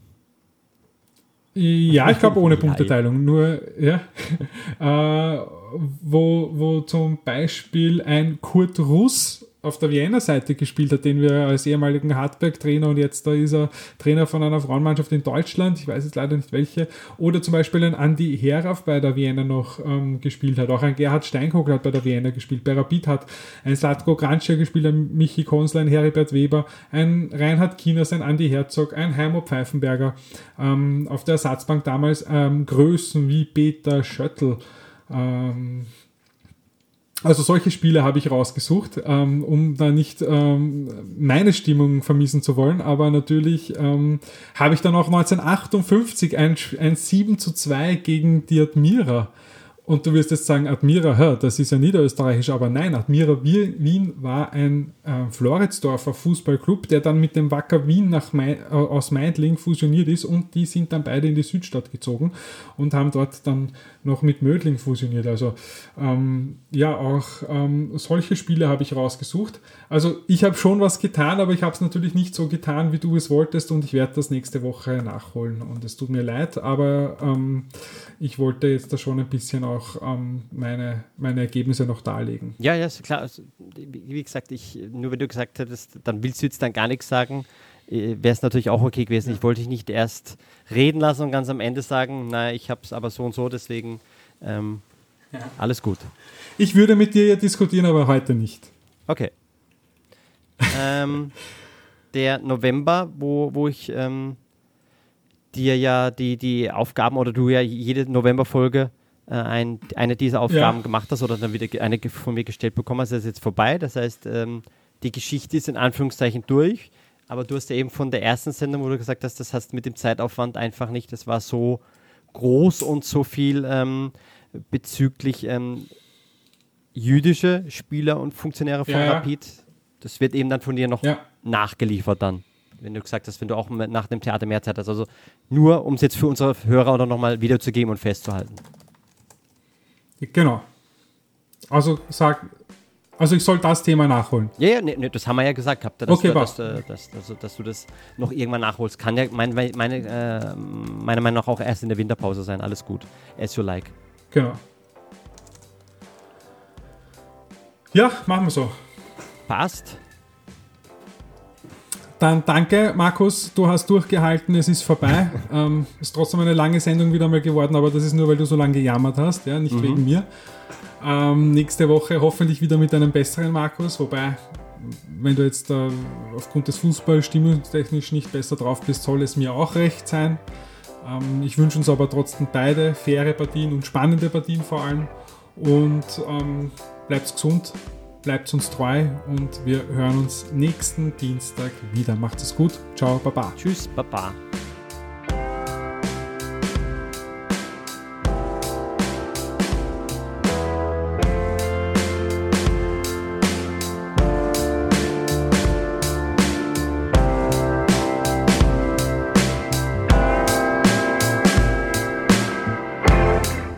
Ja, ich glaube ohne Punkteteilung, nur ja, äh, wo, wo zum Beispiel ein Kurt Russ auf der Wiener Seite gespielt hat, den wir als ehemaligen Hartberg-Trainer und jetzt da ist er Trainer von einer Frauenmannschaft in Deutschland, ich weiß jetzt leider nicht welche, oder zum Beispiel ein Andi Herauf bei der Wiener noch ähm, gespielt hat, auch ein Gerhard Steinkogel hat bei der Wiener gespielt, bei Rapid hat ein Slatko Kranjčar gespielt, ein Michi Konsler, ein Heribert Weber, ein Reinhard Kieners, ein Andi Herzog, ein Heimo Pfeifenberger, ähm, auf der Ersatzbank damals ähm, Größen wie Peter Schöttl, ähm, Also solche Spiele habe ich rausgesucht, ähm, um da nicht ähm, meine Stimmung vermiesen zu wollen, aber natürlich ähm, habe ich dann auch neunzehnhundertachtundfünfzig ein, ein sieben zu zwei gegen die Admira. Und du wirst jetzt sagen, Admira, hör, das ist ja niederösterreichisch, aber nein, Admira Wien war ein äh, Floridsdorfer Fußballclub, der dann mit dem Wacker Wien nach Mai, äh, aus Meidling fusioniert ist und die sind dann beide in die Südstadt gezogen und haben dort dann noch mit Mödling fusioniert. Also ähm, ja, auch ähm, solche Spiele habe ich rausgesucht. Also ich habe schon was getan, aber ich habe es natürlich nicht so getan, wie du es wolltest und ich werde das nächste Woche nachholen und es tut mir leid, aber ähm, ich wollte jetzt da schon ein bisschen auch ähm, meine, meine Ergebnisse noch darlegen. Ja, ja, ist klar. Also, wie gesagt, ich, nur wenn du gesagt hättest, dann willst du jetzt dann gar nichts sagen, äh, wäre es natürlich auch okay gewesen. Ich wollte dich nicht erst reden lassen und ganz am Ende sagen, nein, ich habe es aber so und so, deswegen ähm, ja. Alles gut. Ich würde mit dir ja diskutieren, aber heute nicht. Okay. ähm, der November, wo, wo ich ähm, dir ja die, die Aufgaben oder du ja jede Novemberfolge äh, ein, eine dieser Aufgaben ja. gemacht hast oder dann wieder eine von mir gestellt bekommen hast, das ist jetzt vorbei. Das heißt, ähm, die Geschichte ist in Anführungszeichen durch. Aber du hast ja eben von der ersten Sendung, wo du gesagt hast, das hast mit dem Zeitaufwand einfach nicht, das war so groß und so viel ähm, bezüglich ähm, jüdische Spieler und Funktionäre von ja, ja. Rapid. Das wird eben dann von dir noch ja. nachgeliefert dann. Wenn du gesagt hast, wenn du auch nach dem Theater mehr Zeit hast. Also nur, um es jetzt für unsere Hörer oder nochmal wiederzugeben und festzuhalten. Genau. Also sag, also ich soll das Thema nachholen. Ja, ja, nee, nee, das haben wir ja gesagt gehabt, dass, okay, du, dass, dass, dass, dass, dass du das noch irgendwann nachholst. Kann ja mein, meine, äh, meiner Meinung nach auch erst in der Winterpause sein. Alles gut. As you like. Genau. Ja, machen wir so. Passt. Dann danke, Markus, du hast durchgehalten, es ist vorbei. ähm, ist trotzdem eine lange Sendung wieder mal geworden, aber das ist nur, weil du so lange gejammert hast, ja, nicht mhm. wegen mir. Ähm, nächste Woche hoffentlich wieder mit einem besseren Markus, wobei, wenn du jetzt äh, aufgrund des Fußballs stimmungstechnisch nicht besser drauf bist, soll es mir auch recht sein. Ähm, ich wünsche uns aber trotzdem beide faire Partien und spannende Partien vor allem. Und ähm, bleibt gesund. Bleibt uns treu und wir hören uns nächsten Dienstag wieder. Macht es gut. Ciao, Baba. Tschüss, Baba.